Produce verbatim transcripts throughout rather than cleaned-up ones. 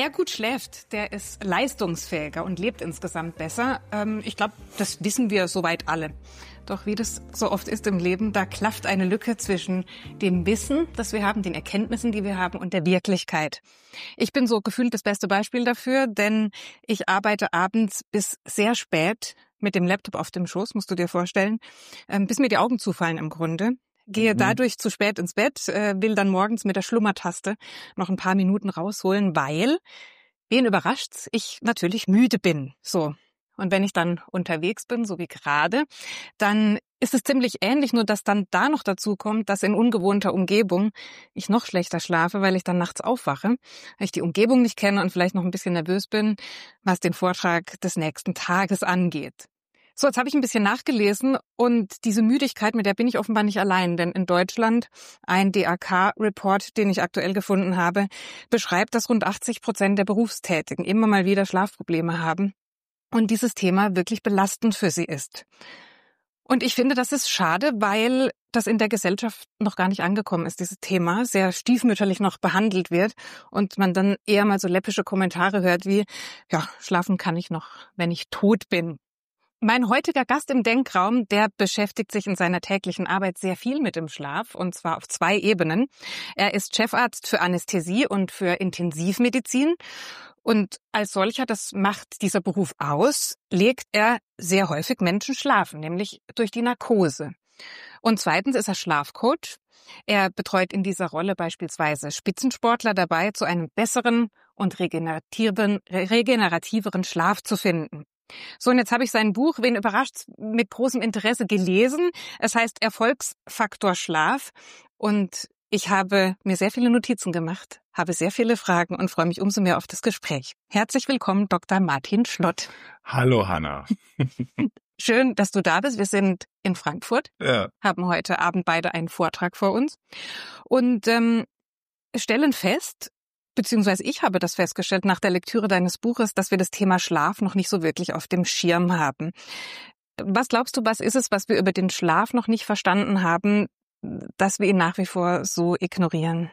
wer gut schläft, der ist leistungsfähiger und lebt insgesamt besser. Ähm, ich glaube, das wissen wir soweit alle. Doch wie das so oft ist im Leben, da klafft eine Lücke zwischen dem Wissen, das wir haben, den Erkenntnissen, die wir haben, und der Wirklichkeit. Ich bin so gefühlt das beste Beispiel dafür, denn ich arbeite abends bis sehr spät mit dem Laptop auf dem Schoß, musst du dir vorstellen, ähm, bis mir die Augen zufallen im Grunde. Gehe dadurch zu spät ins Bett, äh, will dann morgens mit der Schlummertaste noch ein paar Minuten rausholen, weil, wen überrascht's, ich natürlich müde bin. So. Und wenn ich dann unterwegs bin, so wie gerade, dann ist es ziemlich ähnlich, nur dass dann da noch dazu kommt, dass in ungewohnter Umgebung ich noch schlechter schlafe, weil ich dann nachts aufwache, weil ich die Umgebung nicht kenne und vielleicht noch ein bisschen nervös bin, was den Vortrag des nächsten Tages angeht. So, jetzt habe ich ein bisschen nachgelesen und diese Müdigkeit, mit der bin ich offenbar nicht allein, denn in Deutschland, ein D A K-Report, den ich aktuell gefunden habe, beschreibt, dass rund achtzig Prozent der Berufstätigen immer mal wieder Schlafprobleme haben und dieses Thema wirklich belastend für sie ist. Und ich finde, das ist schade, weil das in der Gesellschaft noch gar nicht angekommen ist, dieses Thema sehr stiefmütterlich noch behandelt wird und man dann eher mal so läppische Kommentare hört wie, ja, schlafen kann ich noch, wenn ich tot bin. Mein heutiger Gast im Denkraum, der beschäftigt sich in seiner täglichen Arbeit sehr viel mit dem Schlaf, und zwar auf zwei Ebenen. Er ist Chefarzt für Anästhesie und für Intensivmedizin. Und als solcher, das macht dieser Beruf aus, legt er sehr häufig Menschen schlafen, nämlich durch die Narkose. Und zweitens ist er Schlafcoach. Er betreut in dieser Rolle beispielsweise Spitzensportler dabei, zu einem besseren und regenerativeren, regenerativeren Schlaf zu finden. So, und jetzt habe ich sein Buch, wen überrascht's, mit großem Interesse gelesen. Es heißt Erfolgsfaktor Schlaf. Und ich habe mir sehr viele Notizen gemacht, habe sehr viele Fragen und freue mich umso mehr auf das Gespräch. Herzlich willkommen, Doktor Martin Schlott. Hallo, Hanna. Schön, dass du da bist. Wir sind in Frankfurt, ja. Haben heute Abend beide einen Vortrag vor uns und ähm, stellen fest, beziehungsweise ich habe das festgestellt nach der Lektüre deines Buches, dass wir das Thema Schlaf noch nicht so wirklich auf dem Schirm haben. Was glaubst du, was ist es, was wir über den Schlaf noch nicht verstanden haben, dass wir ihn nach wie vor so ignorieren?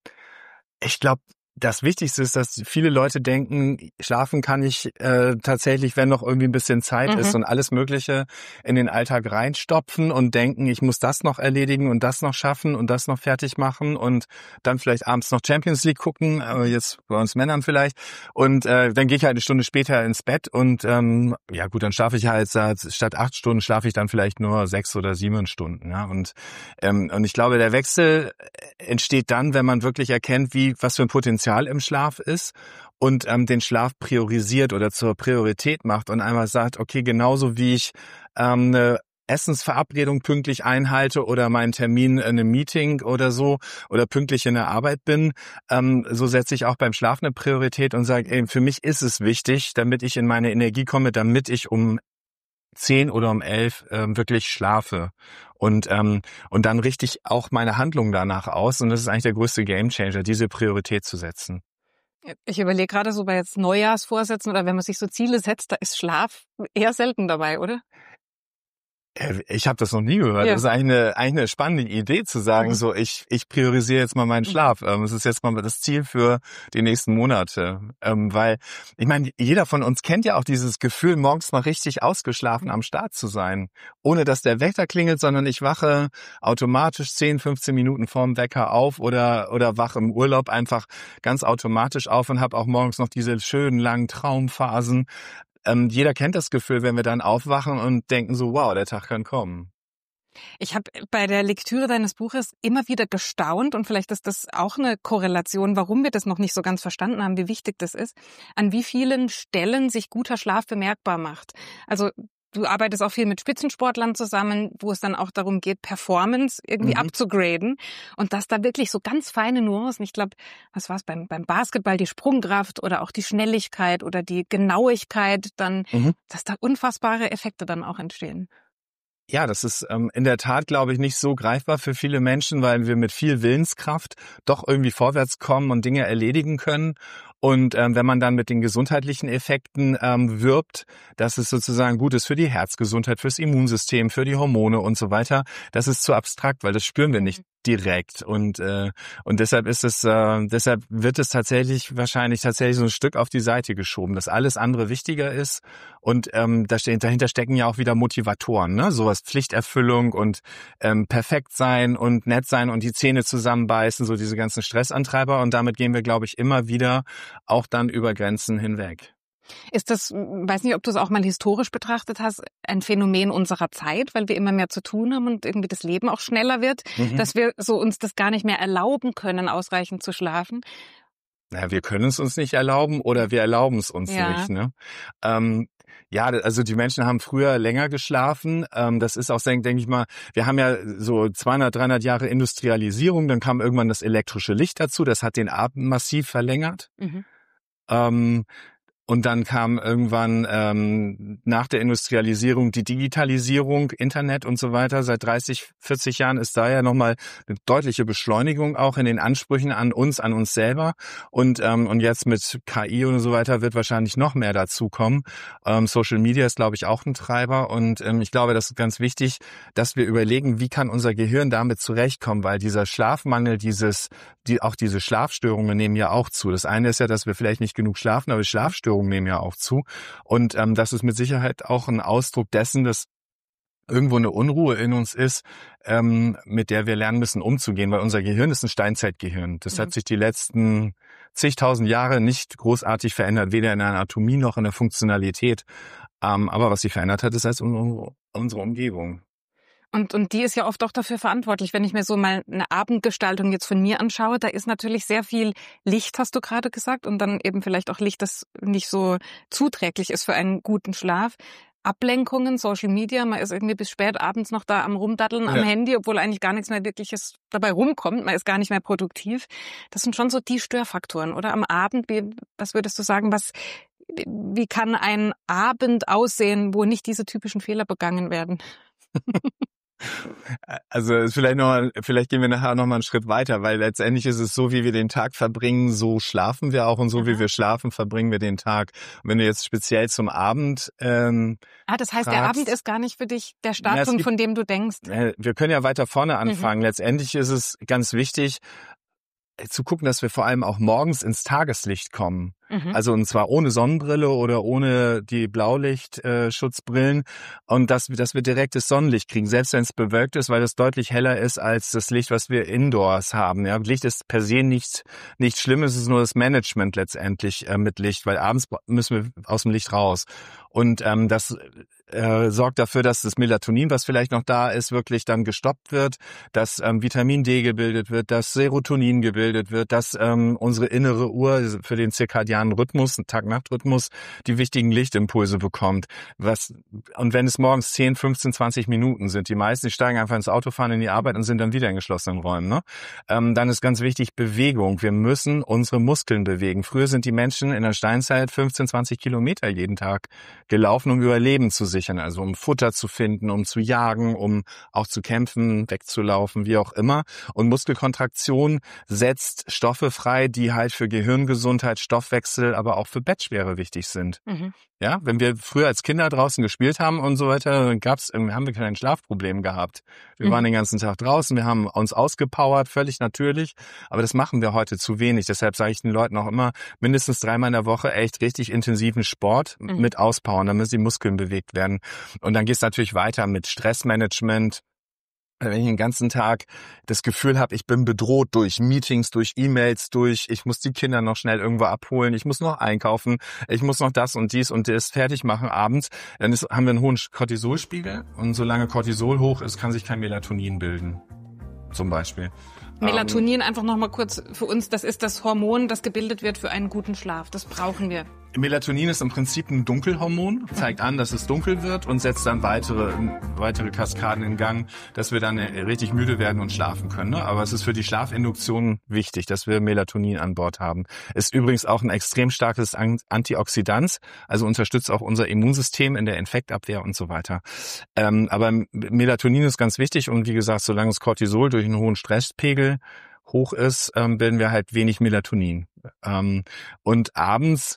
Ich glaube, das Wichtigste ist, dass viele Leute denken, schlafen kann ich äh, tatsächlich, wenn noch irgendwie ein bisschen Zeit mhm. ist, und alles Mögliche in den Alltag reinstopfen und denken, ich muss das noch erledigen und das noch schaffen und das noch fertig machen und dann vielleicht abends noch Champions League gucken, äh, jetzt bei uns Männern vielleicht, und äh, dann gehe ich halt eine Stunde später ins Bett und ähm, ja gut, dann schlafe ich halt statt acht Stunden schlafe ich dann vielleicht nur sechs oder sieben Stunden, ja, und ähm, und ich glaube, der Wechsel entsteht dann, wenn man wirklich erkennt, wie was für ein Potenzial im Schlaf ist und ähm, den Schlaf priorisiert oder zur Priorität macht und einmal sagt, okay, genauso wie ich ähm, eine Essensverabredung pünktlich einhalte oder meinen Termin in einem Meeting oder so oder pünktlich in der Arbeit bin, ähm, so setze ich auch beim Schlaf eine Priorität und sage, ey, für mich ist es wichtig, damit ich in meine Energie komme, damit ich um zehn oder um elf ähm, wirklich schlafe und ähm, und dann richte ich auch meine Handlung danach aus, und das ist eigentlich der größte Gamechanger, diese Priorität zu setzen. Ich überlege gerade so bei jetzt Neujahrsvorsätzen oder wenn man sich so Ziele setzt, da ist Schlaf eher selten dabei, oder? Ich habe das noch nie gehört. Ja. Das ist eigentlich eine, eigentlich eine spannende Idee zu sagen, mhm. so ich ich priorisiere jetzt mal meinen Schlaf. Es mhm. ist jetzt mal das Ziel für die nächsten Monate. Ähm, weil, ich meine, jeder von uns kennt ja auch dieses Gefühl, morgens mal richtig ausgeschlafen am Start zu sein. Ohne dass der Wecker klingelt, sondern ich wache automatisch zehn, fünfzehn Minuten vorm Wecker auf oder oder wache im Urlaub einfach ganz automatisch auf und habe auch morgens noch diese schönen langen Traumphasen. Ähm, jeder kennt das Gefühl, wenn wir dann aufwachen und denken so, wow, der Tag kann kommen. Ich habe bei der Lektüre deines Buches immer wieder gestaunt, und vielleicht ist das auch eine Korrelation, warum wir das noch nicht so ganz verstanden haben, wie wichtig das ist, an wie vielen Stellen sich guter Schlaf bemerkbar macht. Also du arbeitest auch viel mit Spitzensportlern zusammen, wo es dann auch darum geht, Performance irgendwie mhm. abzugraden, und dass da wirklich so ganz feine Nuancen, ich glaube, was war es beim, beim Basketball, die Sprungkraft oder auch die Schnelligkeit oder die Genauigkeit, dann, mhm. dass da unfassbare Effekte dann auch entstehen. Ja, das ist ähm, in der Tat, glaube ich, nicht so greifbar für viele Menschen, weil wir mit viel Willenskraft doch irgendwie vorwärts kommen und Dinge erledigen können. Und ähm, wenn man dann mit den gesundheitlichen Effekten ähm, wirbt, dass es sozusagen gut ist für die Herzgesundheit, fürs Immunsystem, für die Hormone und so weiter, das ist zu abstrakt, weil das spüren wir nicht direkt und äh, und deshalb ist es äh, deshalb wird es tatsächlich wahrscheinlich tatsächlich so ein Stück auf die Seite geschoben, dass alles andere wichtiger ist und ähm, da steht, dahinter stecken ja auch wieder Motivatoren, ne, sowas Pflichterfüllung und ähm, perfekt sein und nett sein und die Zähne zusammenbeißen, so diese ganzen Stressantreiber und damit gehen wir, glaube ich, immer wieder auch dann über Grenzen hinweg. Ist das, weiß nicht, ob du es auch mal historisch betrachtet hast, ein Phänomen unserer Zeit, weil wir immer mehr zu tun haben und irgendwie das Leben auch schneller wird, mhm. dass wir so uns das gar nicht mehr erlauben können, ausreichend zu schlafen? Naja, wir können es uns nicht erlauben oder wir erlauben es uns ja. nicht. Ne? Ähm, ja, also die Menschen haben früher länger geschlafen. Ähm, das ist auch, denke ich mal, wir haben ja so zweihundert, dreihundert Jahre Industrialisierung, dann kam irgendwann das elektrische Licht dazu, das hat den Abend massiv verlängert. Mhm. Ähm, Und dann kam irgendwann ähm, nach der Industrialisierung die Digitalisierung, Internet und so weiter. Seit dreißig, vierzig Jahren ist da ja nochmal eine deutliche Beschleunigung auch in den Ansprüchen an uns, an uns selber. Und ähm, und jetzt mit K I und so weiter wird wahrscheinlich noch mehr dazukommen. Ähm, Social Media ist, glaube ich, auch ein Treiber. Und ähm, ich glaube, das ist ganz wichtig, dass wir überlegen, wie kann unser Gehirn damit zurechtkommen, weil dieser Schlafmangel, dieses, die auch diese Schlafstörungen nehmen ja auch zu. Das eine ist ja, dass wir vielleicht nicht genug schlafen, aber die Schlafstörungen nehmen ja auch zu. Und ähm, das ist mit Sicherheit auch ein Ausdruck dessen, dass irgendwo eine Unruhe in uns ist, ähm, mit der wir lernen müssen, umzugehen, weil unser Gehirn ist ein Steinzeitgehirn. Das mhm. hat sich die letzten zigtausend Jahre nicht großartig verändert, weder in der Anatomie noch in der Funktionalität. Ähm, aber was sich verändert hat, ist als unsere, unsere Umgebung. Und, und die ist ja oft auch dafür verantwortlich. Wenn ich mir so mal eine Abendgestaltung jetzt von mir anschaue, da ist natürlich sehr viel Licht, hast du gerade gesagt, und dann eben vielleicht auch Licht, das nicht so zuträglich ist für einen guten Schlaf. Ablenkungen, Social Media, man ist irgendwie bis spät abends noch da am Rumdaddeln ja. am Handy, obwohl eigentlich gar nichts mehr Wirkliches dabei rumkommt. Man ist gar nicht mehr produktiv. Das sind schon so die Störfaktoren, oder? Am Abend, wie, was würdest du sagen, was, wie kann ein Abend aussehen, wo nicht diese typischen Fehler begangen werden? Also vielleicht noch, vielleicht gehen wir nachher noch mal einen Schritt weiter, weil letztendlich ist es so, wie wir den Tag verbringen, so schlafen wir auch und so Aha. wie wir schlafen, verbringen wir den Tag. Und wenn du jetzt speziell zum Abend ähm, Ah, das heißt, fragst, der Abend ist gar nicht für dich der Startpunkt, ja, von dem du denkst. Wir können ja weiter vorne anfangen. Mhm. Letztendlich ist es ganz wichtig, zu gucken, dass wir vor allem auch morgens ins Tageslicht kommen. Mhm. Also und zwar ohne Sonnenbrille oder ohne die Blaulichtschutzbrillen äh, und dass, dass wir direktes Sonnenlicht kriegen, selbst wenn es bewölkt ist, weil es deutlich heller ist als das Licht, was wir indoors haben. Ja, Licht ist per se nichts nichts Schlimmes, es ist nur das Management letztendlich äh, mit Licht, weil abends müssen wir aus dem Licht raus. Und ähm, das äh, sorgt dafür, dass das Melatonin, was vielleicht noch da ist, wirklich dann gestoppt wird, dass ähm, Vitamin D gebildet wird, dass Serotonin gebildet wird, dass ähm, unsere innere Uhr für den zirkadianen Rhythmus, Tag-Nacht-Rhythmus, die wichtigen Lichtimpulse bekommt. Was und wenn es morgens zehn, fünfzehn, zwanzig Minuten sind, die meisten, die steigen einfach ins Auto, fahren in die Arbeit und sind dann wieder in geschlossenen Räumen, ne? Ähm, dann ist ganz wichtig Bewegung. Wir müssen unsere Muskeln bewegen. Früher sind die Menschen in der Steinzeit fünfzehn, zwanzig Kilometer jeden Tag gelaufen, um Überleben zu sichern, also um Futter zu finden, um zu jagen, um auch zu kämpfen, wegzulaufen, wie auch immer. Und Muskelkontraktion setzt Stoffe frei, die halt für Gehirngesundheit, Stoffwechsel, aber auch für Bettschwere wichtig sind. Mhm. Ja, wenn wir früher als Kinder draußen gespielt haben und so weiter, dann gab's, haben wir kein Schlafproblem gehabt. Wir mhm. waren den ganzen Tag draußen, wir haben uns ausgepowert, völlig natürlich, aber das machen wir heute zu wenig. Deshalb sage ich den Leuten auch immer, mindestens dreimal in der Woche echt richtig intensiven Sport mhm. mit Auspowern, damit die Muskeln bewegt werden. Und dann geht's natürlich weiter mit Stressmanagement. Wenn ich den ganzen Tag das Gefühl habe, ich bin bedroht durch Meetings, durch E-Mails, durch, ich muss die Kinder noch schnell irgendwo abholen, ich muss noch einkaufen, ich muss noch das und dies und das fertig machen abends, dann ist, haben wir einen hohen Cortisolspiegel und solange Cortisol hoch ist, kann sich kein Melatonin bilden, zum Beispiel. Melatonin, einfach noch mal kurz für uns, das ist das Hormon, das gebildet wird für einen guten Schlaf. Das brauchen wir. Melatonin ist im Prinzip ein Dunkelhormon, zeigt an, dass es dunkel wird und setzt dann weitere weitere Kaskaden in Gang, dass wir dann richtig müde werden und schlafen können. Ne? Aber es ist für die Schlafinduktion wichtig, dass wir Melatonin an Bord haben. Ist übrigens auch ein extrem starkes Antioxidant, also unterstützt auch unser Immunsystem in der Infektabwehr und so weiter. Ähm, aber Melatonin ist ganz wichtig und wie gesagt, solange das Cortisol durch einen hohen Stresspegel hoch ist, ähm, bilden wir halt wenig Melatonin. Ähm, und abends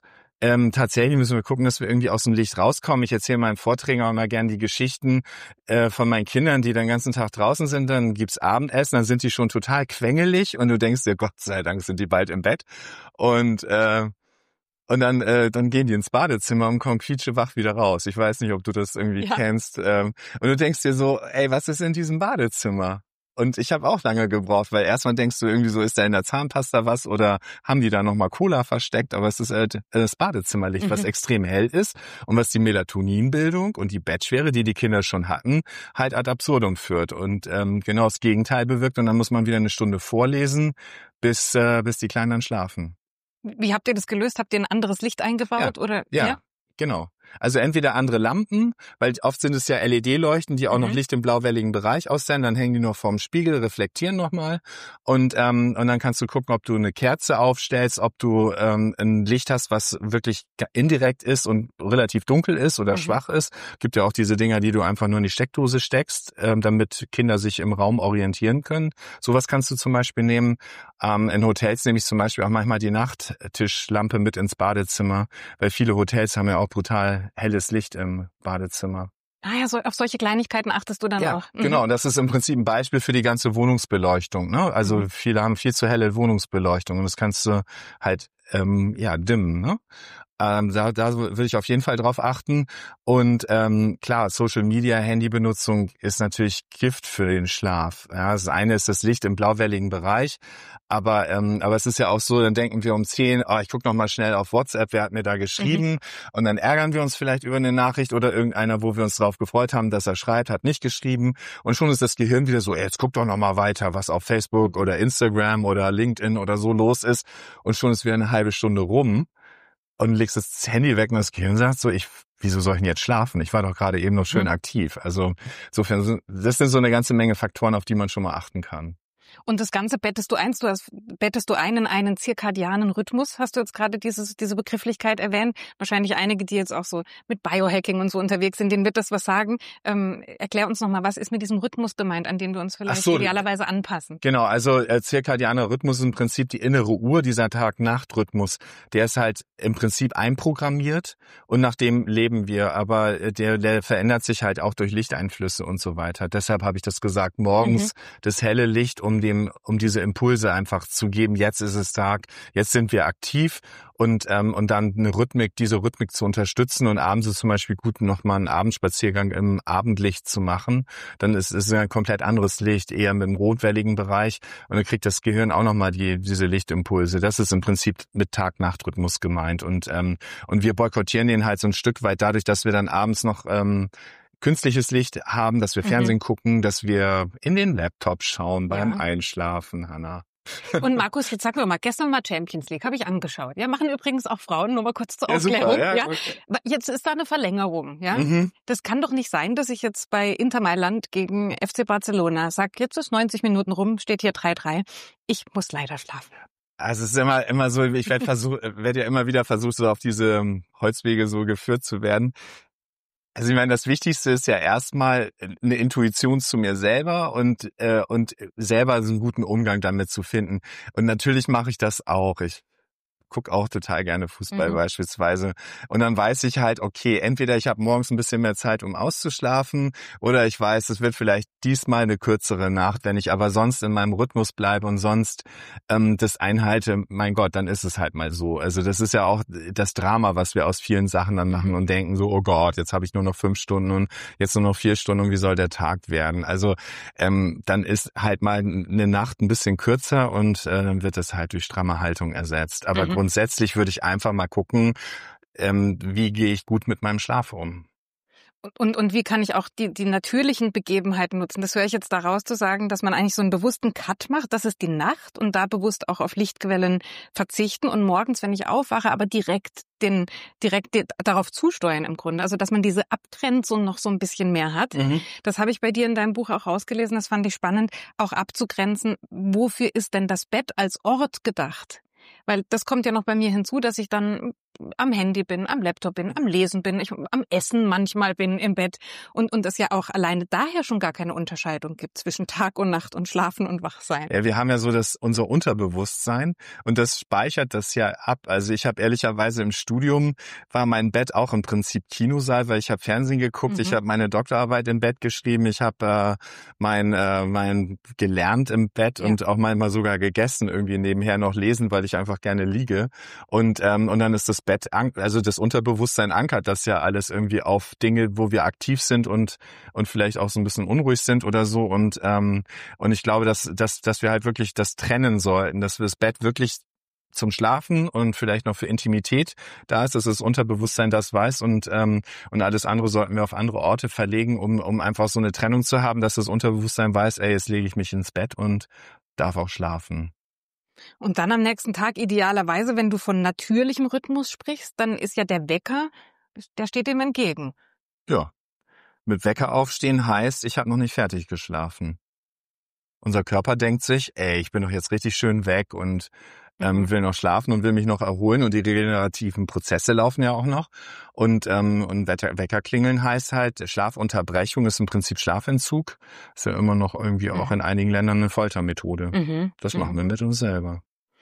ähm, tatsächlich müssen wir gucken, dass wir irgendwie aus dem Licht rauskommen. Ich erzähle meinen Vorträgen auch immer gern die Geschichten äh, von meinen Kindern, die den ganzen Tag draußen sind. Dann gibt's Abendessen, dann sind die schon total quengelig und du denkst dir, Gott sei Dank sind die bald im Bett. Und äh, Und dann, äh, dann gehen die ins Badezimmer und kommen quietschewach wieder raus. Ich weiß nicht, ob du das irgendwie Ja. kennst. Ähm, und du denkst dir so, ey, was ist in diesem Badezimmer? Und ich habe auch lange gebraucht, weil erstmal denkst du irgendwie so, ist da in der Zahnpasta was oder haben die da nochmal Cola versteckt? Aber es ist halt das Badezimmerlicht, mhm. was extrem hell ist und was die Melatoninbildung und die Bettschwere, die die Kinder schon hatten, halt ad absurdum führt und ähm, genau das Gegenteil bewirkt. Und dann muss man wieder eine Stunde vorlesen, bis äh, bis die Kleinen dann schlafen. Wie habt ihr das gelöst? Habt ihr ein anderes Licht eingebaut? Ja, oder? Ja, ja, genau. Also entweder andere Lampen, weil oft sind es ja L E D-Leuchten, die auch mhm. noch Licht im blauwelligen Bereich aussenden, dann hängen die noch vorm Spiegel, reflektieren nochmal und ähm, und dann kannst du gucken, ob du eine Kerze aufstellst, ob du ähm, ein Licht hast, was wirklich indirekt ist und relativ dunkel ist oder mhm. schwach ist. Gibt ja auch diese Dinger, die du einfach nur in die Steckdose steckst, ähm, damit Kinder sich im Raum orientieren können. Sowas kannst du zum Beispiel nehmen. Ähm, in Hotels nehme ich zum Beispiel auch manchmal die Nachttischlampe mit ins Badezimmer, weil viele Hotels haben ja auch brutal helles Licht im Badezimmer. Ah ja, so, auf solche Kleinigkeiten achtest du dann ja, auch. Mhm. Genau, das ist im Prinzip ein Beispiel für die ganze Wohnungsbeleuchtung. Ne? Also mhm. viele haben viel zu helle Wohnungsbeleuchtung und das kannst du halt ähm, ja dimmen. Ne? Ähm, da, da würde ich auf jeden Fall drauf achten. Und ähm, klar, Social Media, Handybenutzung ist natürlich Gift für den Schlaf. Ja, das eine ist das Licht im blauwelligen Bereich, aber ähm, aber es ist ja auch so, dann denken wir um zehn, oh, ich gucke noch mal schnell auf WhatsApp, wer hat mir da geschrieben? Mhm. Und dann ärgern wir uns vielleicht über eine Nachricht oder irgendeiner, wo wir uns drauf gefreut haben, dass er schreibt, hat nicht geschrieben. Und schon ist das Gehirn wieder so, ey, jetzt guck doch noch mal weiter, was auf Facebook oder Instagram oder LinkedIn oder so los ist. Und schon ist wieder eine halbe Stunde rum. Und legst das Handy weg und das Gehirn sagt so, ich, wieso soll ich denn jetzt schlafen? Ich war doch gerade eben noch schön mhm. aktiv. Also insofern, das sind so eine ganze Menge Faktoren, auf die man schon mal achten kann. Und das Ganze bettest du ein, du hast, bettest du ein in einen zirkadianen Rhythmus, hast du jetzt gerade dieses, diese Begrifflichkeit erwähnt. Wahrscheinlich einige, die jetzt auch so mit Biohacking und so unterwegs sind, denen wird das was sagen. Ähm, erklär uns nochmal, was ist mit diesem Rhythmus gemeint, an den wir uns vielleicht so, idealerweise anpassen? Genau, also äh, zirkadianer Rhythmus ist im Prinzip die innere Uhr, dieser Tag-Nacht-Rhythmus. Der ist halt im Prinzip einprogrammiert und nach dem leben wir, aber der, der verändert sich halt auch durch Lichteinflüsse und so weiter. Deshalb habe ich das gesagt, morgens mhm. das helle Licht, um dem, um diese Impulse einfach zu geben, jetzt ist es Tag, jetzt sind wir aktiv und ähm, und dann eine Rhythmik, diese Rhythmik zu unterstützen und abends ist zum Beispiel gut, nochmal einen Abendspaziergang im Abendlicht zu machen. Dann ist es ein komplett anderes Licht, eher mit dem rotwelligen Bereich und dann kriegt das Gehirn auch nochmal die, diese Lichtimpulse. Das ist im Prinzip mit Tag-Nacht-Rhythmus gemeint und ähm, und wir boykottieren den halt so ein Stück weit dadurch, dass wir dann abends noch ähm, künstliches Licht haben, dass wir Fernsehen mhm. gucken, dass wir in den Laptop schauen beim ja. Einschlafen, Hannah. Und Markus, jetzt sag mir mal, gestern war Champions League, habe ich angeschaut. Ja, machen übrigens auch Frauen, nur mal kurz zur ja, Aufklärung. Super, ja, ja. Okay. Jetzt ist da eine Verlängerung. Ja, mhm. Das kann doch nicht sein, dass ich jetzt bei Inter Mailand gegen F C Barcelona sage, jetzt ist neunzig Minuten rum, steht hier drei drei. Ich muss leider schlafen. Also es ist immer immer so, ich werde versuch, werde ja immer wieder versucht, so auf diese Holzwege so geführt zu werden. Also ich meine, das Wichtigste ist ja erstmal eine Intuition zu mir selber und äh, und selber so einen guten Umgang damit zu finden. Und natürlich mache ich das auch. Ich guck auch total gerne Fußball mhm. beispielsweise. Und dann weiß ich halt, okay, entweder ich habe morgens ein bisschen mehr Zeit, um auszuschlafen, oder ich weiß, es wird vielleicht diesmal eine kürzere Nacht. Wenn ich aber sonst in meinem Rhythmus bleibe und sonst ähm, das einhalte, mein Gott, dann ist es halt mal so. Also das ist ja auch das Drama, was wir aus vielen Sachen dann machen und denken so, oh Gott, jetzt habe ich nur noch fünf Stunden und jetzt nur noch vier Stunden und wie soll der Tag werden? Also ähm, dann ist halt mal eine Nacht ein bisschen kürzer und äh, dann wird es halt durch stramme Haltung ersetzt. Aber mhm. grundsätzlich würde ich einfach mal gucken, ähm, wie gehe ich gut mit meinem Schlaf um. Und, und wie kann ich auch die, die natürlichen Begebenheiten nutzen? Das höre ich jetzt daraus zu sagen, dass man eigentlich so einen bewussten Cut macht. Das ist die Nacht und da bewusst auch auf Lichtquellen verzichten und morgens, wenn ich aufwache, aber direkt den, direkt die, darauf zusteuern im Grunde. Also, dass man diese Abgrenzung noch so ein bisschen mehr hat. Mhm. Das habe ich bei dir in deinem Buch auch rausgelesen. Das fand ich spannend, auch abzugrenzen. Wofür ist denn das Bett als Ort gedacht? Weil das kommt ja noch bei mir hinzu, dass ich dann am Handy bin, am Laptop bin, am Lesen bin, ich am Essen manchmal bin im Bett und und es ja auch alleine daher schon gar keine Unterscheidung gibt zwischen Tag und Nacht und Schlafen und Wachsein. Ja, wir haben ja so das unser Unterbewusstsein und das speichert das ja ab. Also ich habe ehrlicherweise im Studium war mein Bett auch im Prinzip Kinosaal, weil ich habe Fernsehen geguckt, mhm. ich habe meine Doktorarbeit im Bett geschrieben, ich habe äh, mein äh, mein gelernt im Bett ja. und auch manchmal sogar gegessen, irgendwie nebenher noch lesen, weil ich einfach gerne liege und ähm, und dann ist das Bett, also das Unterbewusstsein ankert das ja alles irgendwie auf Dinge, wo wir aktiv sind und und vielleicht auch so ein bisschen unruhig sind oder so und ähm, und ich glaube, dass dass dass wir halt wirklich das trennen sollten, dass wir das Bett wirklich zum Schlafen und vielleicht noch für Intimität da ist, dass das Unterbewusstsein das weiß und ähm, und alles andere sollten wir auf andere Orte verlegen, um um einfach so eine Trennung zu haben, dass das Unterbewusstsein weiß, ey, jetzt lege ich mich ins Bett und darf auch schlafen. Und dann am nächsten Tag idealerweise, wenn du von natürlichem Rhythmus sprichst, dann ist ja der Wecker, der steht dem entgegen. Ja, mit Wecker aufstehen heißt, ich habe noch nicht fertig geschlafen. Unser Körper denkt sich, ey, ich bin doch jetzt richtig schön weg und ähm, will noch schlafen und will mich noch erholen und die regenerativen Prozesse laufen ja auch noch. Und ähm, und Wecker klingeln heißt halt, Schlafunterbrechung ist im Prinzip Schlafentzug. Ist ja immer noch irgendwie auch in einigen Ländern eine Foltermethode. Mhm. Das machen wir mit uns selber.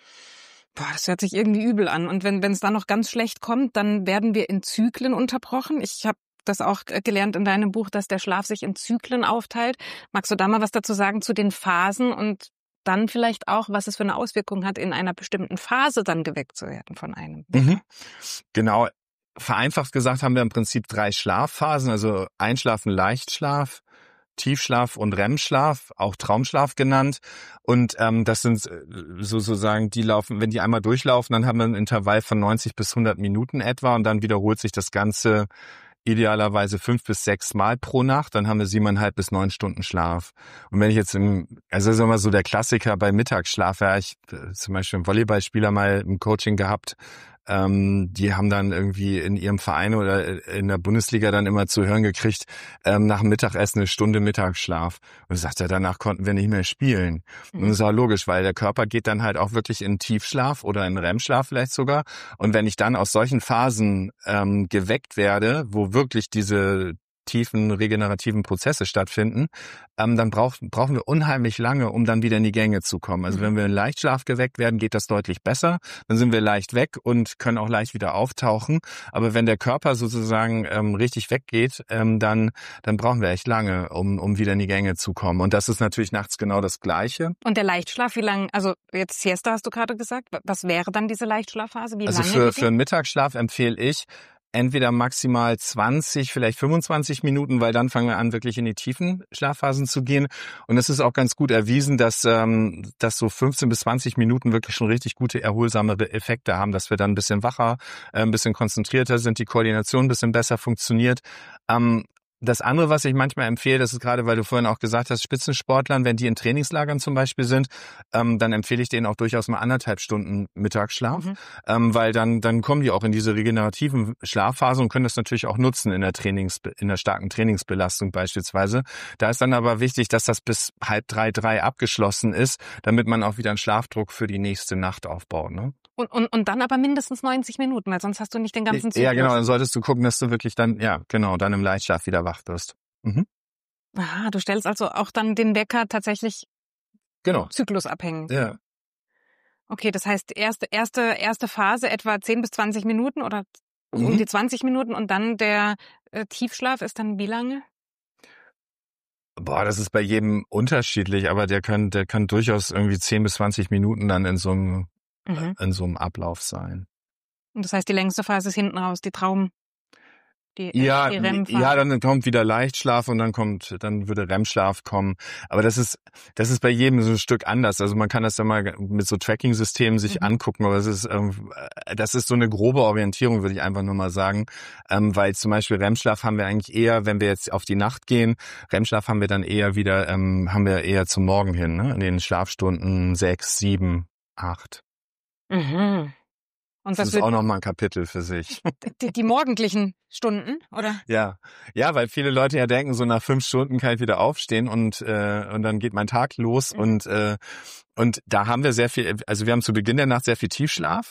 Boah, das hört sich irgendwie übel an. Und wenn wenn es dann noch ganz schlecht kommt, dann werden wir in Zyklen unterbrochen. Ich habe das auch gelernt in deinem Buch, dass der Schlaf sich in Zyklen aufteilt. Magst du da mal was dazu sagen zu den Phasen und dann vielleicht auch, was es für eine Auswirkung hat, in einer bestimmten Phase dann geweckt zu werden von einem? Mhm. Genau. Vereinfacht gesagt haben wir im Prinzip drei Schlafphasen, also Einschlafen, Leichtschlaf, Tiefschlaf und R E M-Schlaf, auch Traumschlaf genannt. Und ähm, das sind sozusagen, die laufen, wenn die einmal durchlaufen, dann haben wir ein Intervall von neunzig bis hundert Minuten etwa und dann wiederholt sich das Ganze idealerweise fünf bis sechs Mal pro Nacht, dann haben wir siebeneinhalb bis neun Stunden Schlaf. Und wenn ich jetzt im, also das ist immer so der Klassiker bei Mittagsschlaf, ja, ich zum Beispiel einen Volleyballspieler mal im Coaching gehabt, ähm, die haben dann irgendwie in ihrem Verein oder in der Bundesliga dann immer zu hören gekriegt, ähm, nach dem Mittagessen eine Stunde Mittagsschlaf. Und sagt er, danach konnten wir nicht mehr spielen. Mhm. Und das ist auch logisch, weil der Körper geht dann halt auch wirklich in Tiefschlaf oder in R E M-Schlaf vielleicht sogar. Und wenn ich dann aus solchen Phasen ähm, geweckt werde, wo wirklich diese tiefen regenerativen Prozesse stattfinden, ähm, dann brauch, brauchen wir unheimlich lange, um dann wieder in die Gänge zu kommen. Also mhm. wenn wir in Leichtschlaf geweckt werden, geht das deutlich besser. Dann sind wir leicht weg und können auch leicht wieder auftauchen. Aber wenn der Körper sozusagen ähm, richtig weggeht, ähm, dann dann brauchen wir echt lange, um um wieder in die Gänge zu kommen. Und das ist natürlich nachts genau das Gleiche. Und der Leichtschlaf, wie lange, also jetzt Siesta hast du gerade gesagt, was wäre dann diese Leichtschlafphase? Wie also lange? für, für einen Mittagsschlaf empfehle ich, entweder maximal zwanzig, vielleicht fünfundzwanzig Minuten, weil dann fangen wir an, wirklich in die tiefen Schlafphasen zu gehen. Und es ist auch ganz gut erwiesen, dass, ähm, dass so fünfzehn bis zwanzig Minuten wirklich schon richtig gute, erholsamere Effekte haben, dass wir dann ein bisschen wacher, äh, ein bisschen konzentrierter sind, die Koordination ein bisschen besser funktioniert. Ähm, Das andere, was ich manchmal empfehle, das ist gerade, weil du vorhin auch gesagt hast, Spitzensportlern, wenn die in Trainingslagern zum Beispiel sind, ähm, dann empfehle ich denen auch durchaus mal anderthalb Stunden Mittagsschlaf, mhm. ähm, weil dann dann kommen die auch in diese regenerativen Schlafphase und können das natürlich auch nutzen in der Trainings in der starken Trainingsbelastung beispielsweise. Da ist dann aber wichtig, dass das bis halb drei, drei abgeschlossen ist, damit man auch wieder einen Schlafdruck für die nächste Nacht aufbaut, ne? Und, und, und dann aber mindestens neunzig Minuten, weil sonst hast du nicht den ganzen Zyklus. Ja, genau, dann solltest du gucken, dass du wirklich dann, ja, genau, dann im Leichtschlaf wieder wach wirst. Mhm. Aha, du stellst also auch dann den Wecker tatsächlich genau. zyklusabhängig. Ja. Okay, das heißt, erste, erste, erste Phase etwa zehn bis zwanzig Minuten oder mhm. um die zwanzig Minuten und dann der äh, Tiefschlaf ist dann wie lange? Boah, das ist bei jedem unterschiedlich, aber der kann, der kann durchaus irgendwie zehn bis zwanzig Minuten dann in so einem Mhm. in so einem Ablauf sein. Und das heißt, die längste Phase ist hinten raus, die Traum, die, ja, die R E M-Phase. Ja, dann kommt wieder Leichtschlaf und dann kommt, dann würde R E M-Schlaf kommen. Aber das ist, das ist bei jedem so ein Stück anders. Also man kann das dann mal mit so Tracking-Systemen sich mhm. angucken, aber es ist, ähm, das ist so eine grobe Orientierung, würde ich einfach nur mal sagen. Ähm, weil zum Beispiel R E M-Schlaf haben wir eigentlich eher, wenn wir jetzt auf die Nacht gehen, R E M-Schlaf haben wir dann eher wieder, ähm, haben wir eher zum Morgen hin, ne? In den Schlafstunden sechs, sieben, acht. Mhm. Und das ist auch nochmal ein Kapitel für sich. Die, die morgendlichen Stunden, oder? Ja, ja, weil viele Leute ja denken, so nach fünf Stunden kann ich wieder aufstehen und äh, und dann geht mein Tag los mhm. und äh, und da haben wir sehr viel, also wir haben zu Beginn der Nacht sehr viel Tiefschlaf.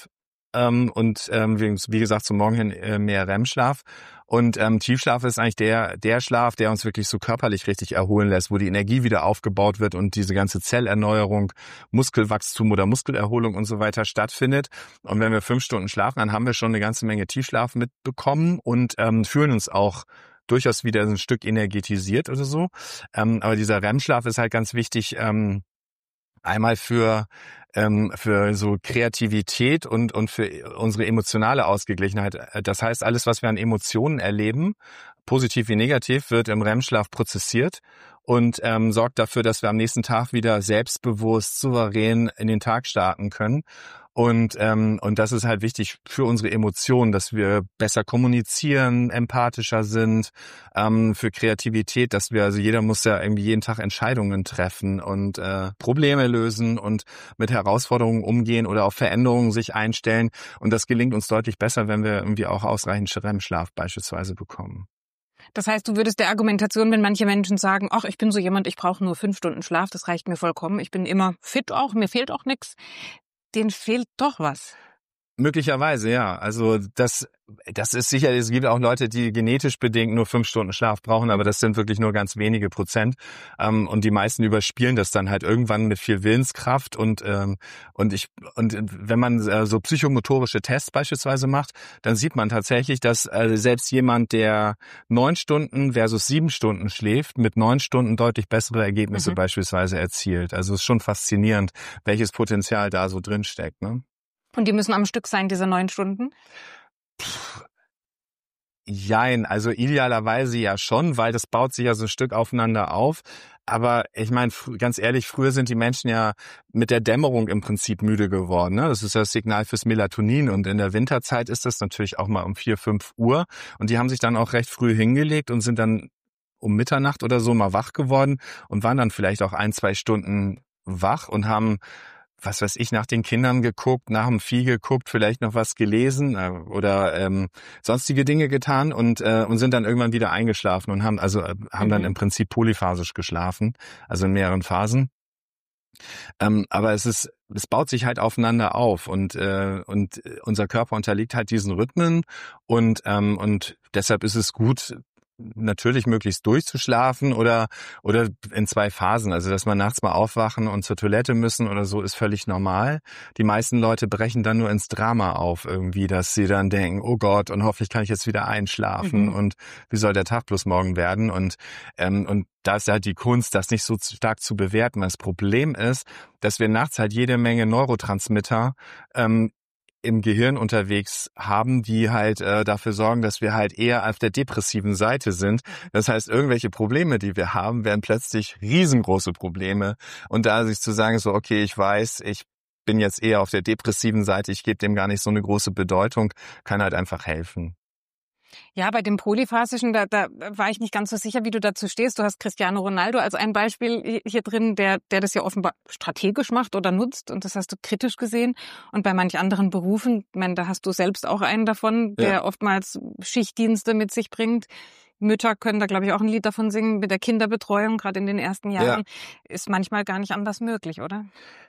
ähm, und ähm, wie, wie gesagt zum Morgen hin äh, mehr R E M-Schlaf. Und ähm, Tiefschlaf ist eigentlich der der Schlaf, der uns wirklich so körperlich richtig erholen lässt, wo die Energie wieder aufgebaut wird und diese ganze Zellerneuerung, Muskelwachstum oder Muskelerholung und so weiter stattfindet. Und wenn wir fünf Stunden schlafen, dann haben wir schon eine ganze Menge Tiefschlaf mitbekommen und ähm, fühlen uns auch durchaus wieder ein Stück energetisiert oder so. Ähm, aber dieser R E M-Schlaf ist halt ganz wichtig, ähm, einmal für ähm, für so Kreativität und und für unsere emotionale Ausgeglichenheit. Das heißt, alles, was wir an Emotionen erleben, positiv wie negativ, wird im R E M-Schlaf prozessiert und ähm, sorgt dafür, dass wir am nächsten Tag wieder selbstbewusst, souverän in den Tag starten können. Und ähm, und das ist halt wichtig für unsere Emotionen, dass wir besser kommunizieren, empathischer sind, ähm, für Kreativität, dass wir, also jeder muss ja irgendwie jeden Tag Entscheidungen treffen und äh, Probleme lösen und mit Herausforderungen umgehen oder auf Veränderungen sich einstellen. Und das gelingt uns deutlich besser, wenn wir irgendwie auch ausreichend R E M-Schlaf beispielsweise bekommen. Das heißt, du würdest der Argumentation, wenn manche Menschen sagen, ach, ich bin so jemand, ich brauche nur fünf Stunden Schlaf, das reicht mir vollkommen, ich bin immer fit auch, mir fehlt auch nichts, denen fehlt doch was. Möglicherweise, ja. Also das, das ist sicher, es gibt auch Leute, die genetisch bedingt nur fünf Stunden Schlaf brauchen, aber das sind wirklich nur ganz wenige Prozent. Ähm, und die meisten überspielen das dann halt irgendwann mit viel Willenskraft. Und ähm, und ich und wenn man äh, so psychomotorische Tests beispielsweise macht, dann sieht man tatsächlich, dass äh, selbst jemand, der neun Stunden versus sieben Stunden schläft, mit neun Stunden deutlich bessere Ergebnisse mhm. beispielsweise erzielt. Also es ist schon faszinierend, welches Potenzial da so drin steckt, ne? Und die müssen am Stück sein, diese neun Stunden? Pff, jein, also idealerweise ja schon, weil das baut sich ja so ein Stück aufeinander auf. Aber ich meine, ganz ehrlich, früher sind die Menschen ja mit der Dämmerung im Prinzip müde geworden, ne? Das ist das Signal fürs Melatonin und in der Winterzeit ist das natürlich auch mal um vier, fünf Uhr. Und die haben sich dann auch recht früh hingelegt und sind dann um Mitternacht oder so mal wach geworden und waren dann vielleicht auch ein, zwei Stunden wach und haben, was weiß ich, nach den Kindern geguckt, nach dem Vieh geguckt, vielleicht noch was gelesen äh, oder ähm, sonstige Dinge getan und äh, und sind dann irgendwann wieder eingeschlafen und haben also äh, haben mhm. dann im Prinzip polyphasisch geschlafen, also in mehreren Phasen. Ähm, aber es ist, es baut sich halt aufeinander auf und äh, und unser Körper unterliegt halt diesen Rhythmen und ähm, und deshalb ist es gut, natürlich möglichst durchzuschlafen oder oder in zwei Phasen. Also dass man nachts mal aufwachen und zur Toilette müssen oder so, ist völlig normal. Die meisten Leute brechen dann nur ins Drama auf irgendwie, dass sie dann denken, oh Gott, und hoffentlich kann ich jetzt wieder einschlafen mhm. und wie soll der Tag bloß morgen werden? Und ähm, und da ist halt die Kunst, das nicht so stark zu bewerten. Das Problem ist, dass wir nachts halt jede Menge Neurotransmitter ähm, im Gehirn unterwegs haben, die halt äh, dafür sorgen, dass wir halt eher auf der depressiven Seite sind. Das heißt, irgendwelche Probleme, die wir haben, werden plötzlich riesengroße Probleme. Und da sich zu sagen, so okay, ich weiß, ich bin jetzt eher auf der depressiven Seite, ich gebe dem gar nicht so eine große Bedeutung, kann halt einfach helfen. Ja, bei dem Polyphasischen, da, da war ich nicht ganz so sicher, wie du dazu stehst. Du hast Cristiano Ronaldo als ein Beispiel hier drin, der, der das ja offenbar strategisch macht oder nutzt und das hast du kritisch gesehen. Und bei manch anderen Berufen, ich meine, da hast du selbst auch einen davon, der ja. oftmals Schichtdienste mit sich bringt. Mütter können da, glaube ich, auch ein Lied davon singen mit der Kinderbetreuung, gerade in den ersten Jahren. Ja. Ist manchmal gar nicht anders möglich, oder?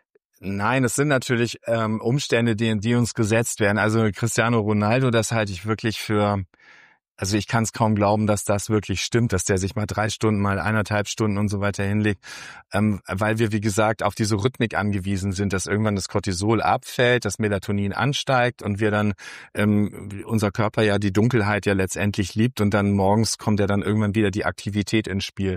Nein, es sind natürlich ähm, Umstände, die, die uns gesetzt werden. Also Cristiano Ronaldo, das halte ich wirklich für, also ich kann es kaum glauben, dass das wirklich stimmt, dass der sich mal drei Stunden, mal eineinhalb Stunden und so weiter hinlegt, ähm, weil wir, wie gesagt, auf diese Rhythmik angewiesen sind, dass irgendwann das Cortisol abfällt, das Melatonin ansteigt und wir dann, ähm, unser Körper ja die Dunkelheit ja letztendlich liebt und dann morgens kommt ja dann irgendwann wieder die Aktivität ins Spiel.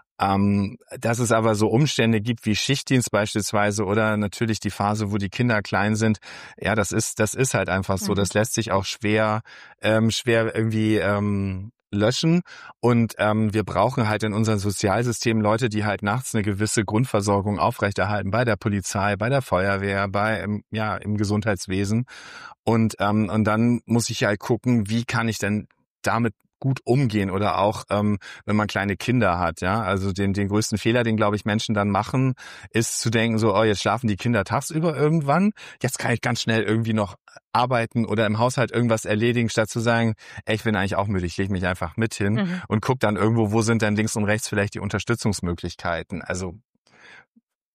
Ähm, dass es aber so Umstände gibt wie Schichtdienst beispielsweise oder natürlich die Phase, wo die Kinder klein sind, ja, das ist das ist halt einfach so. Mhm. Das lässt sich auch schwer ähm, schwer irgendwie ähm, löschen und ähm, wir brauchen halt in unserem Sozialsystem Leute, die halt nachts eine gewisse Grundversorgung aufrechterhalten bei der Polizei, bei der Feuerwehr, bei im, ja im Gesundheitswesen und ähm, und dann muss ich halt gucken, wie kann ich denn damit gut umgehen oder auch, ähm, wenn man kleine Kinder hat, ja, also den den größten Fehler, den, glaube ich, Menschen dann machen, ist zu denken so, oh, jetzt schlafen die Kinder tagsüber irgendwann, jetzt kann ich ganz schnell irgendwie noch arbeiten oder im Haushalt irgendwas erledigen, statt zu sagen, ey, ich bin eigentlich auch müde, ich lege mich einfach mit hin mhm. und guck dann irgendwo, wo sind dann links und rechts vielleicht die Unterstützungsmöglichkeiten, also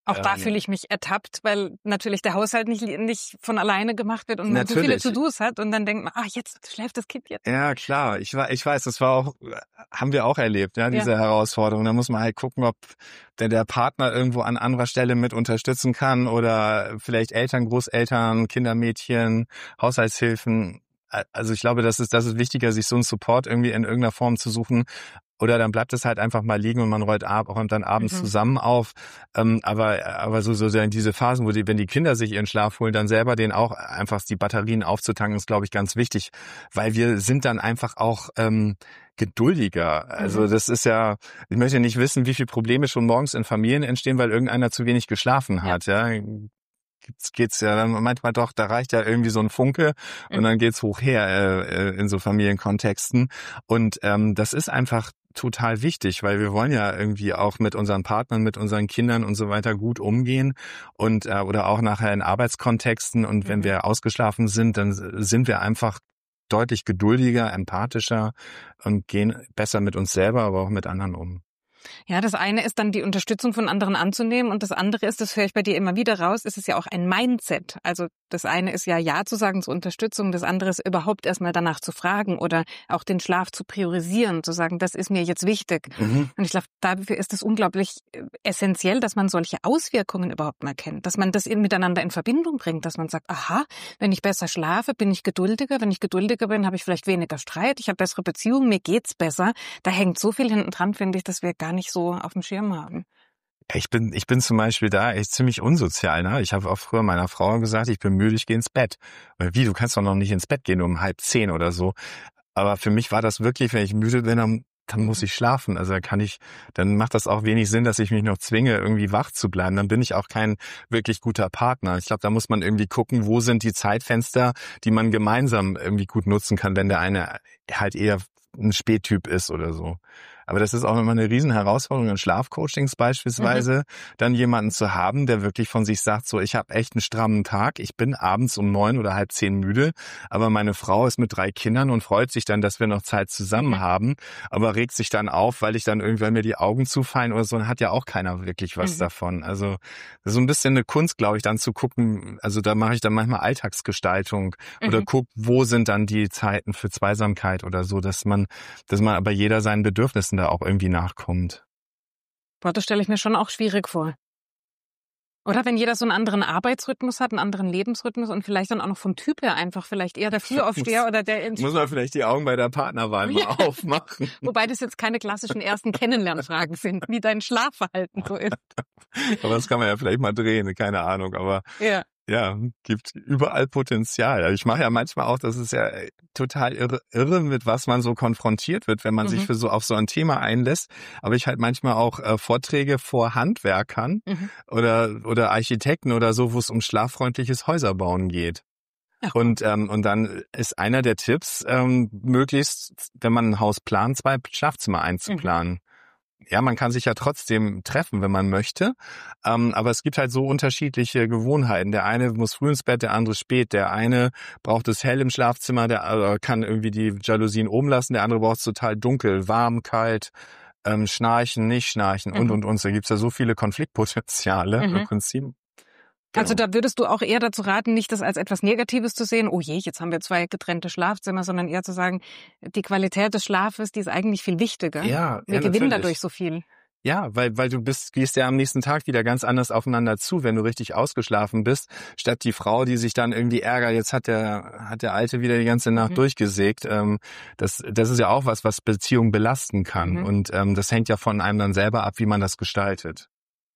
Auch da ähm, fühle ich mich ertappt, weil natürlich der Haushalt nicht, nicht von alleine gemacht wird und man so viele natürlich. To-Dos hat und dann denkt man, ach, jetzt schläft das Kind jetzt. Ja, klar. Ich, wa- ich weiß, das war auch, haben wir auch erlebt, ja, diese Ja. Herausforderung. Da muss man halt gucken, ob der, der Partner irgendwo an anderer Stelle mit unterstützen kann oder vielleicht Eltern, Großeltern, Kindermädchen, Haushaltshilfen. Also ich glaube, das ist, das ist wichtiger, sich so einen Support irgendwie in irgendeiner Form zu suchen. Oder dann bleibt es halt einfach mal liegen und man rollt ab, räumt dann abends Mhm. zusammen auf. Ähm, aber aber so so in diese Phasen, wo die, wenn die Kinder sich ihren Schlaf holen, dann selber den auch einfach die Batterien aufzutanken, ist, glaube ich, ganz wichtig, weil wir sind dann einfach auch ähm, geduldiger. Also Mhm. das ist ja, ich möchte nicht wissen, wie viele Probleme schon morgens in Familien entstehen, weil irgendeiner zu wenig geschlafen Ja. hat. Ja, geht's, geht's ja dann manchmal doch, da reicht ja irgendwie so ein Funke und Mhm. dann geht's hoch her äh, in so Familienkontexten. Und ähm, das ist einfach total wichtig, weil wir wollen ja irgendwie auch mit unseren Partnern, mit unseren Kindern und so weiter gut umgehen und äh, oder auch nachher in Arbeitskontexten. Und wenn Mhm. wir ausgeschlafen sind, dann sind wir einfach deutlich geduldiger, empathischer und gehen besser mit uns selber, aber auch mit anderen um. Ja, das eine ist dann die Unterstützung von anderen anzunehmen und das andere ist, das höre ich bei dir immer wieder raus, ist es ja auch ein Mindset. Also das eine ist ja Ja zu sagen zur Unterstützung, das andere ist überhaupt erstmal danach zu fragen oder auch den Schlaf zu priorisieren, zu sagen, das ist mir jetzt wichtig. Mhm. Und ich glaube, dafür ist es unglaublich essentiell, dass man solche Auswirkungen überhaupt mal kennt, dass man das in, miteinander in Verbindung bringt, dass man sagt, aha, wenn ich besser schlafe, bin ich geduldiger, wenn ich geduldiger bin, habe ich vielleicht weniger Streit, ich habe bessere Beziehungen, mir geht's besser. Da hängt so viel hinten dran, finde ich, dass wir gar nicht so auf dem Schirm haben. Ich bin, ich bin zum Beispiel da echt ziemlich unsozial. Ne? Ich habe auch früher meiner Frau gesagt, ich bin müde, ich gehe ins Bett. Weil wie, du kannst doch noch nicht ins Bett gehen um halb zehn oder so. Aber für mich war das wirklich, wenn ich müde bin, dann, dann muss ich schlafen. Also da kann ich, dann macht das auch wenig Sinn, dass ich mich noch zwinge, irgendwie wach zu bleiben. Dann bin ich auch kein wirklich guter Partner. Ich glaube, da muss man irgendwie gucken, wo sind die Zeitfenster, die man gemeinsam irgendwie gut nutzen kann, wenn der eine halt eher ein Spättyp ist oder so. Aber das ist auch immer eine riesen Herausforderung in Schlafcoachings beispielsweise, mhm. dann jemanden zu haben, der wirklich von sich sagt, so, ich habe echt einen strammen Tag, ich bin abends um neun oder halb zehn müde, aber meine Frau ist mit drei Kindern und freut sich dann, dass wir noch Zeit zusammen mhm. haben, aber regt sich dann auf, weil ich dann irgendwann mir die Augen zufallen oder so, dann hat ja auch keiner wirklich was mhm. davon. Also das ist so ein bisschen eine Kunst, glaube ich, dann zu gucken, also da mache ich dann manchmal Alltagsgestaltung mhm. oder guck, wo sind dann die Zeiten für Zweisamkeit oder so, dass man, dass man aber jeder seinen Bedürfnissen da auch irgendwie nachkommt. Boah, das stelle ich mir schon auch schwierig vor. Oder wenn jeder so einen anderen Arbeitsrhythmus hat, einen anderen Lebensrhythmus und vielleicht dann auch noch vom Typ her einfach vielleicht eher der Frühaufsteher oder der... Muss man vielleicht die Augen bei der Partnerwahl mal ja. aufmachen. Wobei das jetzt keine klassischen ersten Kennenlernfragen sind, wie dein Schlafverhalten so ist. Aber das kann man ja vielleicht mal drehen, keine Ahnung. Aber ja. Ja, gibt überall Potenzial. Also ich mache ja manchmal auch, das ist ja total irre, irre, mit was man so konfrontiert wird, wenn man mhm. sich für so auf so ein Thema einlässt. Aber ich halt manchmal auch äh, Vorträge vor Handwerkern mhm. oder oder Architekten oder so, wo es um schlaffreundliches Häuserbauen geht. Ach. Und ähm, und dann ist einer der Tipps, ähm, möglichst, wenn man ein Haus plant, zwei Schlafzimmer einzuplanen. Mhm. Ja, man kann sich ja trotzdem treffen, wenn man möchte, ähm, aber es gibt halt so unterschiedliche Gewohnheiten. Der eine muss früh ins Bett, der andere spät. Der eine braucht es hell im Schlafzimmer, der äh, kann irgendwie die Jalousien oben lassen, der andere braucht es total dunkel, warm, kalt, ähm, schnarchen, nicht schnarchen mhm. und, und, und. Da gibt's ja so viele Konfliktpotenziale mhm. im Prinzip. Genau. Also da würdest du auch eher dazu raten, nicht das als etwas Negatives zu sehen, oh je, jetzt haben wir zwei getrennte Schlafzimmer, sondern eher zu sagen, die Qualität des Schlafes, die ist eigentlich viel wichtiger. Ja, wir ja, gewinnen natürlich. dadurch so viel. Ja, weil weil du bist gehst ja am nächsten Tag wieder ganz anders aufeinander zu, wenn du richtig ausgeschlafen bist, statt die Frau, die sich dann irgendwie ärgert, jetzt hat der hat der Alte wieder die ganze Nacht mhm. durchgesägt. Ähm, das das ist ja auch was, was Beziehungen belasten kann mhm. und ähm, das hängt ja von einem dann selber ab, wie man das gestaltet.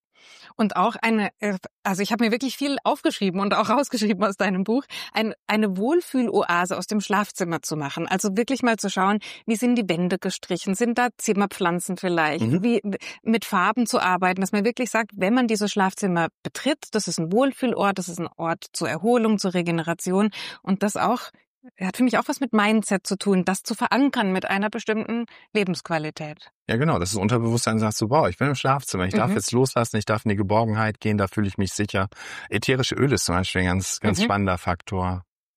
Und auch eine, also ich habe mir wirklich viel aufgeschrieben und auch rausgeschrieben aus deinem Buch, ein, eine Wohlfühloase aus dem Schlafzimmer zu machen. Also wirklich mal zu schauen, wie sind die Wände gestrichen, sind da Zimmerpflanzen vielleicht, mhm. wie mit Farben zu arbeiten, dass man wirklich sagt, wenn man dieses Schlafzimmer betritt, das ist ein Wohlfühlort, das ist ein Ort zur Erholung, zur Regeneration und das auch, hat für mich auch was mit Mindset zu tun, das zu verankern mit einer bestimmten Lebensqualität. Ja, genau. Das ist Unterbewusstsein, sagst du, wow, ich bin im Schlafzimmer, ich darf mhm. jetzt loslassen, ich darf in die Geborgenheit gehen, da fühle ich mich sicher. Ätherische Öle ist zum Beispiel ein ganz, ganz mhm. spannender Faktor.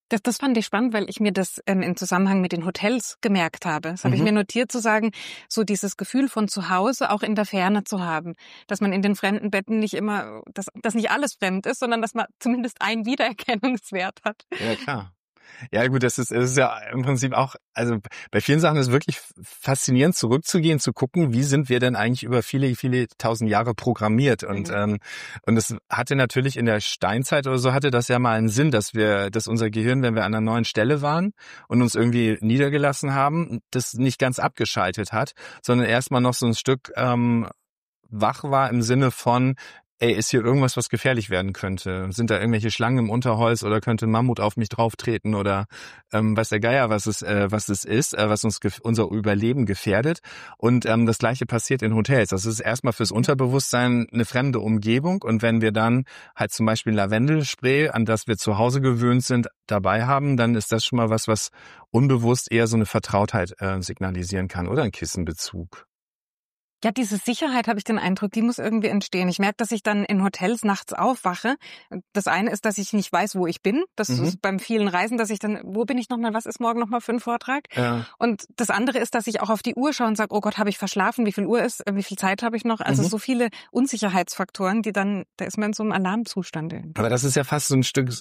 Das, das fand ich spannend, weil ich mir das ähm, im Zusammenhang mit den Hotels gemerkt habe. Das habe mhm. ich mir notiert, zu sagen, so dieses Gefühl von zu Hause auch in der Ferne zu haben. Dass man in den fremden Betten nicht immer, dass, dass nicht alles fremd ist, sondern dass man zumindest einen Wiedererkennungswert hat. Ja, klar. Ja gut, das ist, das ist ja im Prinzip auch, also bei vielen Sachen ist es wirklich faszinierend, zurückzugehen, zu gucken, wie sind wir denn eigentlich über viele, viele tausend Jahre programmiert. Und mhm. ähm, und es hatte natürlich in der Steinzeit oder so, hatte das ja mal einen Sinn, dass wir, dass unser Gehirn, wenn wir an einer neuen Stelle waren und uns irgendwie niedergelassen haben, das nicht ganz abgeschaltet hat, sondern erstmal noch so ein Stück ähm, wach war im Sinne von, ey, ist hier irgendwas, was gefährlich werden könnte? Sind da irgendwelche Schlangen im Unterholz oder könnte ein Mammut auf mich drauftreten oder ähm, weiß der Geier, was es äh, was es ist, äh, was uns gef- unser Überleben gefährdet. Und ähm, das Gleiche passiert in Hotels. Das ist erstmal fürs Unterbewusstsein eine fremde Umgebung. Und wenn wir dann halt zum Beispiel Lavendelspray, an das wir zu Hause gewöhnt sind, dabei haben, dann ist das schon mal was, was unbewusst eher so eine Vertrautheit äh, signalisieren kann oder ein Kissenbezug. Ja, diese Sicherheit, habe ich den Eindruck, die muss irgendwie entstehen. Ich merke, dass ich dann in Hotels nachts aufwache. Das eine ist, dass ich nicht weiß, wo ich bin. Das mhm. ist beim vielen Reisen, dass ich dann, wo bin ich nochmal, was ist morgen nochmal für ein Vortrag? Ja. Und das andere ist, dass ich auch auf die Uhr schaue und sage, oh Gott, habe ich verschlafen? Wie viel Uhr ist? Wie viel Zeit habe ich noch? Also mhm. so viele Unsicherheitsfaktoren, die dann, da ist man in so einem Alarmzustand. Aber das ist ja fast so ein Stück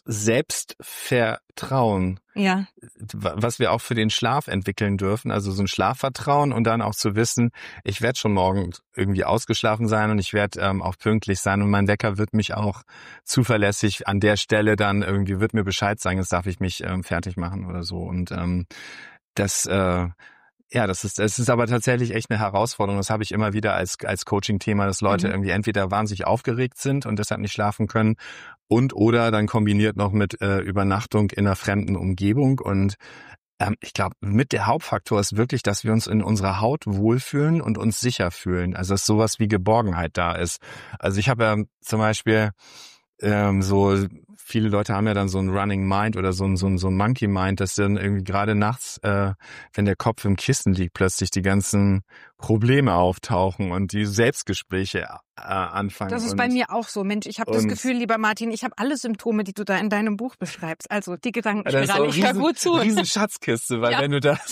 Selbstvertrauen. Ja. Was wir auch für den Schlaf entwickeln dürfen, also so ein Schlafvertrauen und dann auch zu wissen, ich werde schon morgen irgendwie ausgeschlafen sein und ich werde ähm, auch pünktlich sein und mein Wecker wird mich auch zuverlässig an der Stelle dann irgendwie, wird mir Bescheid sagen, jetzt darf ich mich ähm, fertig machen oder so und ähm, das äh, ja, das ist, es ist aber tatsächlich echt eine Herausforderung. Das habe ich immer wieder als, als Coaching-Thema, dass Leute mhm. irgendwie entweder wahnsinnig aufgeregt sind und deshalb nicht schlafen können und oder dann kombiniert noch mit äh, Übernachtung in einer fremden Umgebung. Und ähm, ich glaube, mit der Hauptfaktor ist wirklich, dass wir uns in unserer Haut wohlfühlen und uns sicher fühlen. Also dass sowas wie Geborgenheit da ist. Also ich habe ja zum Beispiel ähm, so viele Leute haben ja dann so ein Running Mind oder so ein, so ein, so ein Monkey Mind, dass dann irgendwie gerade nachts, äh, wenn der Kopf im Kissen liegt, plötzlich die ganzen Probleme auftauchen und die Selbstgespräche äh, anfangen. Das ist und, bei mir auch so. Mensch, ich habe das Gefühl, lieber Martin, ich habe alle Symptome, die du da in deinem Buch beschreibst. Also die Gedankenspirale, ich höre gut zu. Riesen Schatzkiste, weil ja. wenn du das...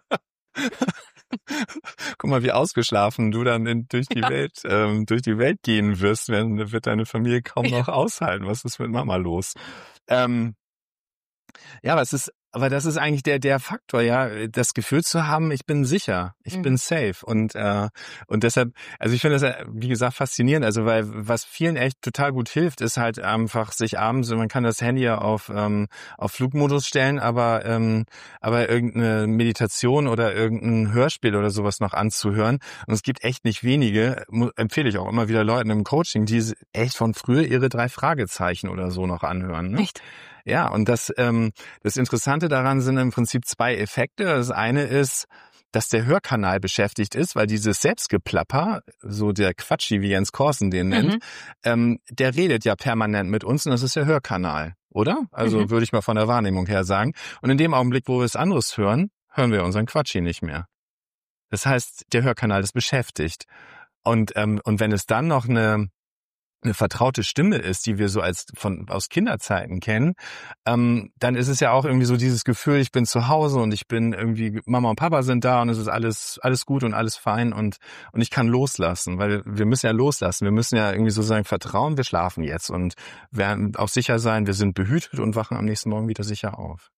Guck mal, wie ausgeschlafen du dann in, durch die ja. Welt ähm, durch die Welt gehen wirst, wenn, wird deine Familie kaum noch aushalten. Was ist mit Mama los? Ähm, ja, aber es ist, aber das ist eigentlich der der Faktor, ja, das Gefühl zu haben, ich bin sicher, ich mhm. bin safe und äh, und deshalb, also ich finde das wie gesagt faszinierend, also weil was vielen echt total gut hilft, ist halt einfach sich abends, man kann das Handy ja auf ähm, auf Flugmodus stellen, aber ähm, aber irgendeine Meditation oder irgendein Hörspiel oder sowas noch anzuhören und es gibt echt nicht wenige, empfehle ich auch immer wieder Leuten im Coaching, die echt von früher ihre drei Fragezeichen oder so noch anhören, ne? Echt? Ja, und das ähm, das Interessante daran sind im Prinzip zwei Effekte. Das eine ist, dass der Hörkanal beschäftigt ist, weil dieses Selbstgeplapper, so der Quatschi, wie Jens Korsen den nennt, mhm. ähm, der redet ja permanent mit uns und das ist der Hörkanal, oder? Also mhm. würde ich mal von der Wahrnehmung her sagen. Und in dem Augenblick, wo wir es anderes hören, hören wir unseren Quatschi nicht mehr. Das heißt, der Hörkanal ist beschäftigt. Und ähm, und wenn es dann noch eine eine vertraute Stimme ist, die wir so als von aus Kinderzeiten kennen, ähm, dann ist es ja auch irgendwie so dieses Gefühl, ich bin zu Hause und ich bin irgendwie, Mama und Papa sind da und es ist alles alles gut und alles fein und und ich kann loslassen, weil wir müssen ja loslassen, wir müssen ja irgendwie sozusagen vertrauen, wir schlafen jetzt und werden auch sicher sein, wir sind behütet und wachen am nächsten Morgen wieder sicher auf.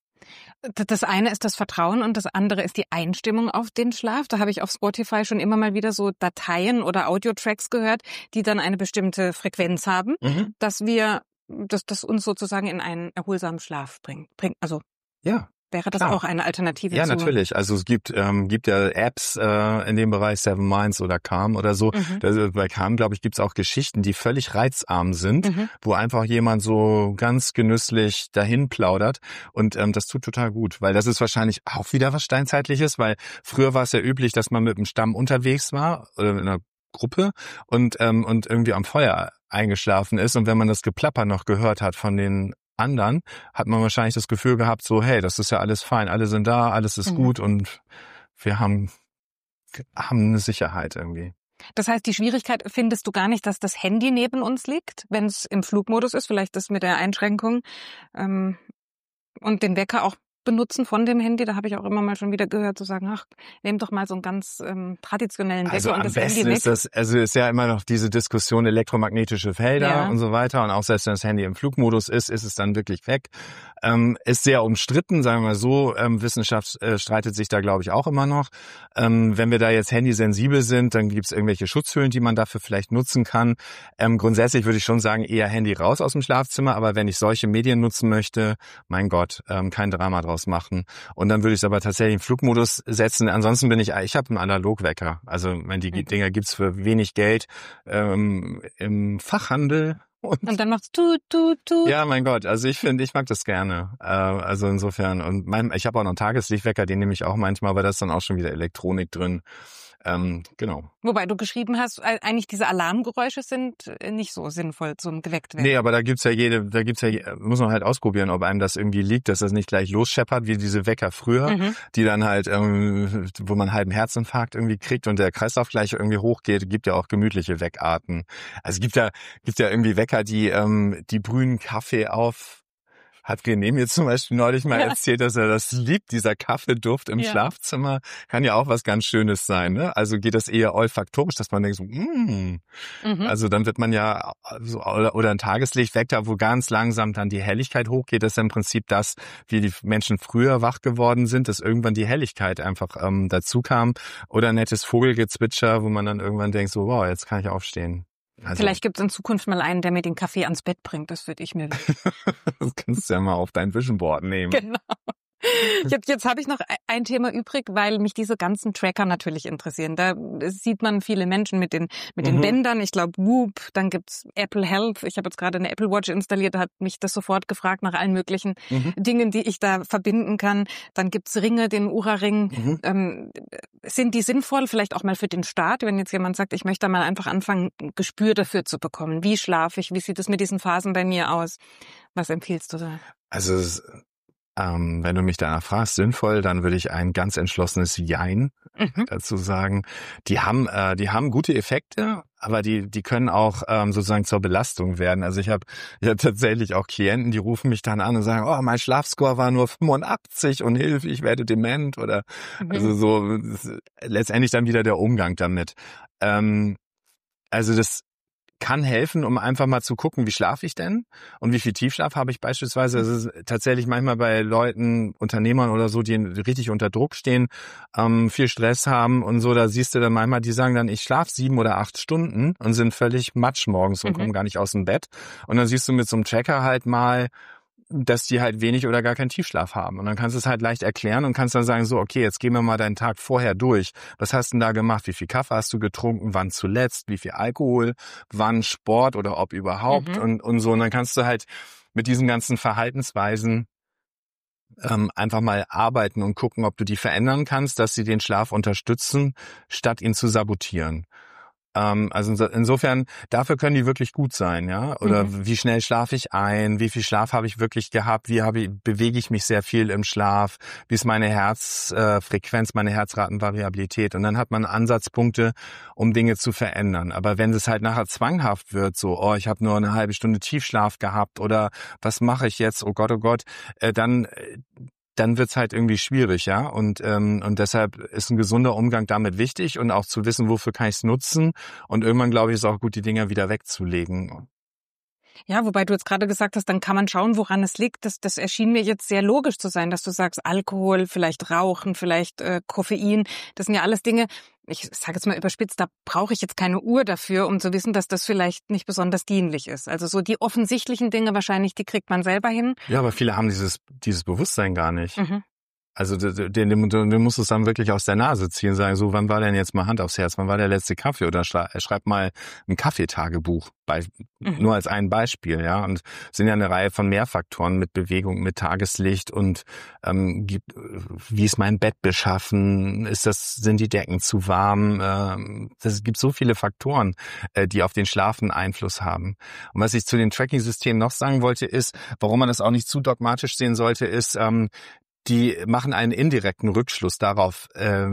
Das eine ist das Vertrauen und das andere ist die Einstimmung auf den Schlaf. Da habe ich auf Spotify schon immer mal wieder so Dateien oder Audiotracks gehört, die dann eine bestimmte Frequenz haben, mhm. dass wir, dass das uns sozusagen in einen erholsamen Schlaf bringt. bringt also ja. Wäre das Klar. auch eine Alternative? Ja, zu? natürlich. Also es gibt ähm, gibt ja Apps äh, in dem Bereich, Seven Minds oder Calm oder so. Mhm. Das, bei Calm, glaube ich, gibt's auch Geschichten, die völlig reizarm sind, mhm. wo einfach jemand so ganz genüsslich dahin plaudert. Und ähm, das tut total gut, weil das ist wahrscheinlich auch wieder was Steinzeitliches, weil früher war es ja üblich, dass man mit einem Stamm unterwegs war oder mit einer Gruppe und ähm, und irgendwie am Feuer eingeschlafen ist. Und wenn man das Geplapper noch gehört hat von den anderen, hat man wahrscheinlich das Gefühl gehabt, so, hey, das ist ja alles fein, alle sind da, alles ist mhm. gut und wir haben, haben eine Sicherheit irgendwie. Das heißt, die Schwierigkeit findest du gar nicht, dass das Handy neben uns liegt, wenn es im Flugmodus ist, vielleicht das mit der Einschränkung, ähm, Und den Wecker auch benutzen von dem Handy, da habe ich auch immer mal schon wieder gehört, zu sagen, ach, nehm doch mal so einen ganz ähm, traditionellen Wecker also und das am besten Handy weg. Ist das, also ist ja immer noch diese Diskussion elektromagnetische Felder Ja. und so weiter und auch selbst wenn das Handy im Flugmodus ist, ist es dann wirklich weg. Ähm, ist sehr umstritten, sagen wir mal so. Ähm, Wissenschaft äh, streitet sich da, glaube ich, auch immer noch. Ähm, wenn wir da jetzt handysensibel sind, dann gibt es irgendwelche Schutzhüllen, die man dafür vielleicht nutzen kann. Ähm, grundsätzlich würde ich schon sagen, eher Handy raus aus dem Schlafzimmer, aber wenn ich solche Medien nutzen möchte, mein Gott, ähm, kein Drama draus machen. Und dann würde ich es aber tatsächlich im Flugmodus setzen. Ansonsten bin ich, ich habe einen Analogwecker. Also wenn die Mhm. Dinger gibt's für wenig Geld ähm, im Fachhandel. Und, Und dann macht's tut, tut, tut. ja, mein Gott, also ich finde, ich mag das gerne. Äh, also insofern, und mein, ich habe auch noch einen Tageslichtwecker, den nehme ich auch manchmal, aber da ist dann auch schon wieder Elektronik drin. Ähm, genau. Wobei du geschrieben hast, äh, eigentlich diese Alarmgeräusche sind äh, nicht so sinnvoll zum geweckt werden. Nee, aber da gibt's ja jede, da gibt's ja, muss man halt ausprobieren, ob einem das irgendwie liegt, dass das nicht gleich losscheppert, wie diese Wecker früher, Mhm. die dann halt, ähm, wo man halt einen Herzinfarkt irgendwie kriegt und der Kreislauf gleich irgendwie hochgeht. Gibt ja auch gemütliche Weckarten. Also es gibt ja, gibt ja irgendwie Wecker, die, ähm, die brühen Kaffee auf. Hat René mir zum Beispiel neulich mal Ja. erzählt, dass er das liebt, dieser Kaffeeduft im Ja. Schlafzimmer. Kann ja auch was ganz Schönes sein, ne? Also geht das eher olfaktorisch, dass man denkt so, mm. Mhm. Also dann wird man ja, so, oder, oder ein Tageslichtwecker, wo ganz langsam dann die Helligkeit hochgeht. Das ist im Prinzip das, wie die Menschen früher wach geworden sind, dass irgendwann die Helligkeit einfach ähm, dazu kam. Oder ein nettes Vogelgezwitscher, wo man dann irgendwann denkt so, wow, jetzt kann ich aufstehen. Also, Vielleicht gibt es in Zukunft mal einen, der mir den Kaffee ans Bett bringt. Das würde ich mir wünschen. das kannst du ja mal auf dein Vision Board nehmen. Genau. Jetzt, jetzt habe ich noch ein Thema übrig, weil mich diese ganzen Tracker natürlich interessieren. Da sieht man viele Menschen mit den mit den Mhm. Bändern. Ich glaube Whoop, dann gibt's Apple Health. Ich habe jetzt gerade eine Apple Watch installiert, da hat mich das sofort gefragt nach allen möglichen Mhm. Dingen, die ich da verbinden kann. Dann gibt's Ringe, den Oura-Ring. Mhm. Ähm, sind die sinnvoll, vielleicht auch mal für den Start, wenn jetzt jemand sagt, ich möchte da mal einfach anfangen, ein Gespür dafür zu bekommen? Wie schlafe ich? Wie sieht es mit diesen Phasen bei mir aus? Was empfiehlst du da? Also es, ähm, wenn du mich danach fragst, sinnvoll, dann würde ich ein ganz entschlossenes Jein Mhm. dazu sagen. Die haben, äh, die haben gute Effekte, aber die, die können auch ähm, sozusagen zur Belastung werden. Also ich habe, ich habe tatsächlich auch Klienten, die rufen mich dann an und sagen, oh, mein Schlafscore war nur fünfundachtzig und hilf, ich werde dement oder Mhm. also so das ist letztendlich dann wieder der Umgang damit. Ähm, also das kann helfen, um einfach mal zu gucken, wie schlafe ich denn und wie viel Tiefschlaf habe ich beispielsweise. Es ist tatsächlich manchmal bei Leuten, Unternehmern oder so, die richtig unter Druck stehen, ähm, viel Stress haben und so, da siehst du dann manchmal, die sagen dann, ich schlafe sieben oder acht Stunden und sind völlig matsch morgens und Mhm. kommen gar nicht aus dem Bett. Und dann siehst du mit so einem Tracker halt mal, dass die halt wenig oder gar keinen Tiefschlaf haben. Und dann kannst du es halt leicht erklären und kannst dann sagen, so, okay, jetzt gehen wir mal deinen Tag vorher durch. Was hast du denn da gemacht? Wie viel Kaffee hast du getrunken? Wann zuletzt? Wie viel Alkohol? Wann Sport oder ob überhaupt? Mhm. Und, und so. Und dann kannst du halt mit diesen ganzen Verhaltensweisen ähm, einfach mal arbeiten und gucken, ob du die verändern kannst, dass sie den Schlaf unterstützen, statt ihn zu sabotieren. Ähm, also inso- insofern, dafür können die wirklich gut sein, ja. Oder Mhm. wie schnell schlafe ich ein? Wie viel Schlaf habe ich wirklich gehabt? Wie habe ich, bewege ich mich sehr viel im Schlaf? Wie ist meine Herzfrequenz, meine Herzratenvariabilität? Und dann hat man Ansatzpunkte, um Dinge zu verändern. Aber wenn es halt nachher zwanghaft wird, so, oh, ich habe nur eine halbe Stunde Tiefschlaf gehabt oder was mache ich jetzt? Oh Gott, oh Gott, äh, dann äh, dann wird's halt irgendwie schwierig, ja. Und ähm, und deshalb ist ein gesunder Umgang damit wichtig und auch zu wissen, wofür kann ich's nutzen. Und irgendwann, glaube ich, ist auch gut, die Dinger wieder wegzulegen. Ja, wobei du jetzt gerade gesagt hast, dann kann man schauen, woran es liegt. Das, das erschien mir jetzt sehr logisch zu sein, dass du sagst, Alkohol, vielleicht Rauchen, vielleicht äh, Koffein. Das sind ja alles Dinge, ich sage jetzt mal überspitzt, da brauche ich jetzt keine Uhr dafür, um zu wissen, dass das vielleicht nicht besonders dienlich ist. Also so die offensichtlichen Dinge wahrscheinlich, die kriegt man selber hin. Ja, aber viele haben dieses dieses Bewusstsein gar nicht. Mhm. Also den, den, den musst du es dann wirklich aus der Nase ziehen, sagen, so, wann war denn jetzt mal Hand aufs Herz, wann war der letzte Kaffee? Oder schreib mal ein Kaffeetagebuch, bei, Mhm. nur als ein Beispiel, ja. Und es sind ja eine Reihe von Mehrfaktoren mit Bewegung, mit Tageslicht und ähm, gibt, wie ist mein Bett beschaffen? Ist das, sind die Decken zu warm? Ähm, es gibt so viele Faktoren, äh, die auf den Schlaf einen Einfluss haben. Und was ich zu den Tracking-Systemen noch sagen wollte, ist, warum man das auch nicht zu dogmatisch sehen sollte, ist, ähm, die machen einen indirekten Rückschluss darauf, äh,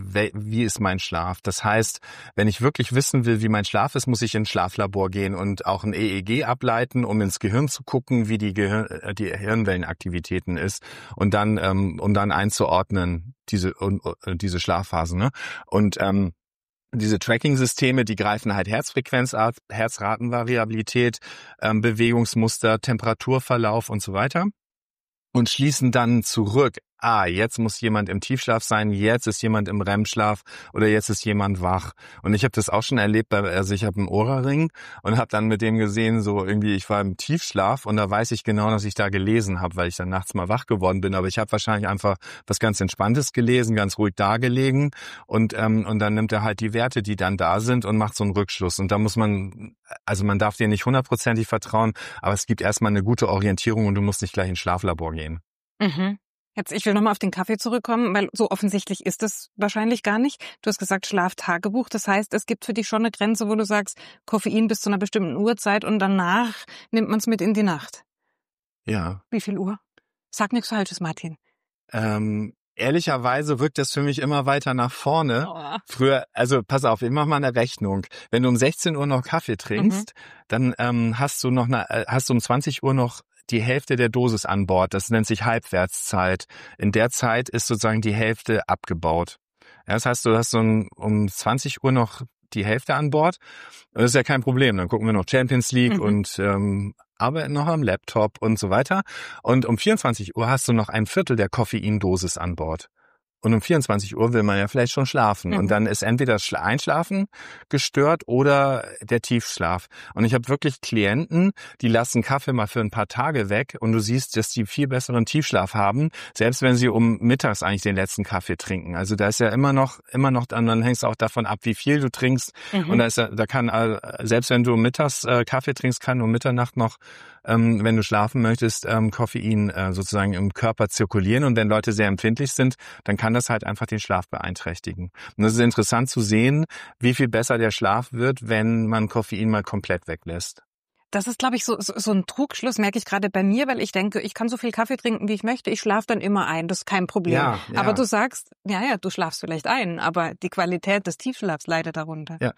wie ist mein Schlaf. Das heißt, wenn ich wirklich wissen will, wie mein Schlaf ist, muss ich ins Schlaflabor gehen und auch ein E E G ableiten, um ins Gehirn zu gucken, wie die, Gehir- die Hirnwellenaktivitäten ist und dann, ähm, um dann einzuordnen, diese, uh, diese Schlafphasen. Ne? Und ähm, diese Tracking-Systeme, die greifen halt Herzfrequenz ab, Herzratenvariabilität, ähm, Bewegungsmuster, Temperaturverlauf und so weiter. Und schließen dann zurück, ah, jetzt muss jemand im Tiefschlaf sein, jetzt ist jemand im R E M-Schlaf oder jetzt ist jemand wach. Und ich habe das auch schon erlebt, also ich habe einen Oura-Ring und habe dann mit dem gesehen, so irgendwie, ich war im Tiefschlaf und da weiß ich genau, dass ich da gelesen habe, weil ich dann nachts mal wach geworden bin. Aber ich habe wahrscheinlich einfach was ganz Entspanntes gelesen, ganz ruhig da gelegen und ähm, und dann nimmt er halt die Werte, die dann da sind und macht so einen Rückschluss. Und da muss man, also man darf dir nicht hundertprozentig vertrauen, aber es gibt erstmal eine gute Orientierung und du musst nicht gleich ins Schlaflabor gehen. Mhm. Jetzt, ich will nochmal auf den Kaffee zurückkommen, weil so offensichtlich ist es wahrscheinlich gar nicht. Du hast gesagt Schlaftagebuch, das heißt, es gibt für dich schon eine Grenze, wo du sagst, Koffein bis zu einer bestimmten Uhrzeit und danach nimmt man es mit in die Nacht. Ja. Wie viel Uhr? Sag nichts Falsches, Martin. Ähm, ehrlicherweise rückt das für mich immer weiter nach vorne. Oh. Früher, also pass auf, ich mach mal eine Rechnung. Wenn du um sechzehn Uhr noch Kaffee trinkst, mhm. dann ähm, hast du noch eine, hast du um zwanzig Uhr noch die Hälfte der Dosis an Bord. Das nennt sich Halbwertszeit. In der Zeit ist sozusagen die Hälfte abgebaut. Ja, das heißt, du hast so ein, um zwanzig Uhr noch die Hälfte an Bord. Das ist ja kein Problem. Dann gucken wir noch Champions League mhm. und ähm, arbeiten noch am Laptop und so weiter. Und um vierundzwanzig Uhr hast du noch ein Viertel der Koffeindosis an Bord. Und um vierundzwanzig Uhr will man ja vielleicht schon schlafen. Mhm. Und dann ist entweder das Einschlafen gestört oder der Tiefschlaf. Und ich habe wirklich Klienten, die lassen Kaffee mal für ein paar Tage weg und du siehst, dass die viel besseren Tiefschlaf haben, selbst wenn sie um mittags eigentlich den letzten Kaffee trinken. Also da ist ja immer noch, immer noch, dann hängst du auch davon ab, wie viel du trinkst. Mhm. Und da ist ja, da kann, selbst wenn du mittags äh, Kaffee trinkst, kann um Mitternacht noch, ähm, wenn du schlafen möchtest, ähm, Koffein äh, sozusagen im Körper zirkulieren. Und wenn Leute sehr empfindlich sind, dann kann das halt einfach den Schlaf beeinträchtigen. Und das ist interessant zu sehen, wie viel besser der Schlaf wird, wenn man Koffein mal komplett weglässt. Das ist, glaube ich, so, so, so ein Trugschluss, merke ich gerade bei mir, weil ich denke, ich kann so viel Kaffee trinken, wie ich möchte. Ich schlafe dann immer ein, das ist kein Problem. Ja, ja. Aber du sagst, ja, ja, du schlafst vielleicht ein, aber die Qualität des Tiefschlafs leidet darunter. Ja.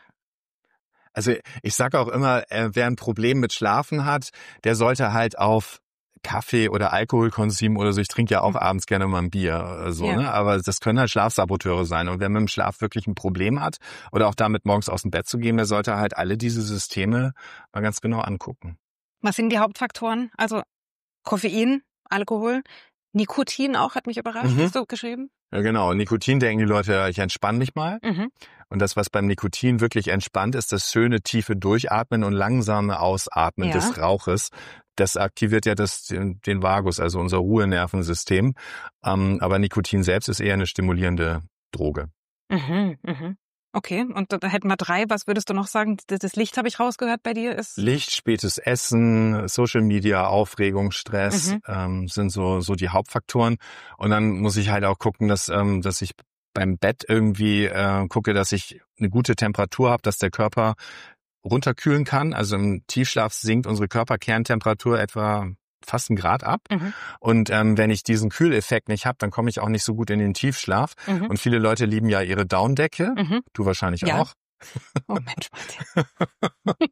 Also ich sage auch immer, wer ein Problem mit Schlafen hat, der sollte halt auf Kaffee oder Alkoholkonsum oder so, ich trinke ja auch mhm. abends gerne mal ein Bier, so, ja. ne? Aber das können halt Schlafsaboteure sein. Und wenn man im Schlaf wirklich ein Problem hat oder auch damit morgens aus dem Bett zu gehen, der sollte halt alle diese Systeme mal ganz genau angucken. Was sind die Hauptfaktoren? Also Koffein, Alkohol, Nikotin auch, hat mich überrascht, mhm. hast du geschrieben? Ja, genau. Nikotin denken die Leute, ich entspanne mich mal. Mhm. Und das, was beim Nikotin wirklich entspannt, ist das schöne, tiefe Durchatmen und langsame Ausatmen ja. des Rauches. Das aktiviert ja das, den, den Vagus, also unser Ruhenervensystem. Ähm, aber Nikotin selbst ist eher eine stimulierende Droge. Mhm, mhm. Okay, und da hätten wir drei. Was würdest du noch sagen? Das Licht habe ich rausgehört bei dir ist? Licht, spätes Essen, Social Media, Aufregung, Stress mhm. ähm, sind so so die Hauptfaktoren. Und dann muss ich halt auch gucken, dass ähm, dass ich beim Bett irgendwie äh, gucke, dass ich eine gute Temperatur habe, dass der Körper runterkühlen kann. Also im Tiefschlaf sinkt unsere Körperkerntemperatur etwa fast einen Grad ab. Mhm. Und ähm, wenn ich diesen Kühleffekt nicht habe, dann komme ich auch nicht so gut in den Tiefschlaf. Mhm. Und viele Leute lieben ja ihre Daunendecke. Mhm. Du wahrscheinlich ja. auch. Oh Mensch, Martin.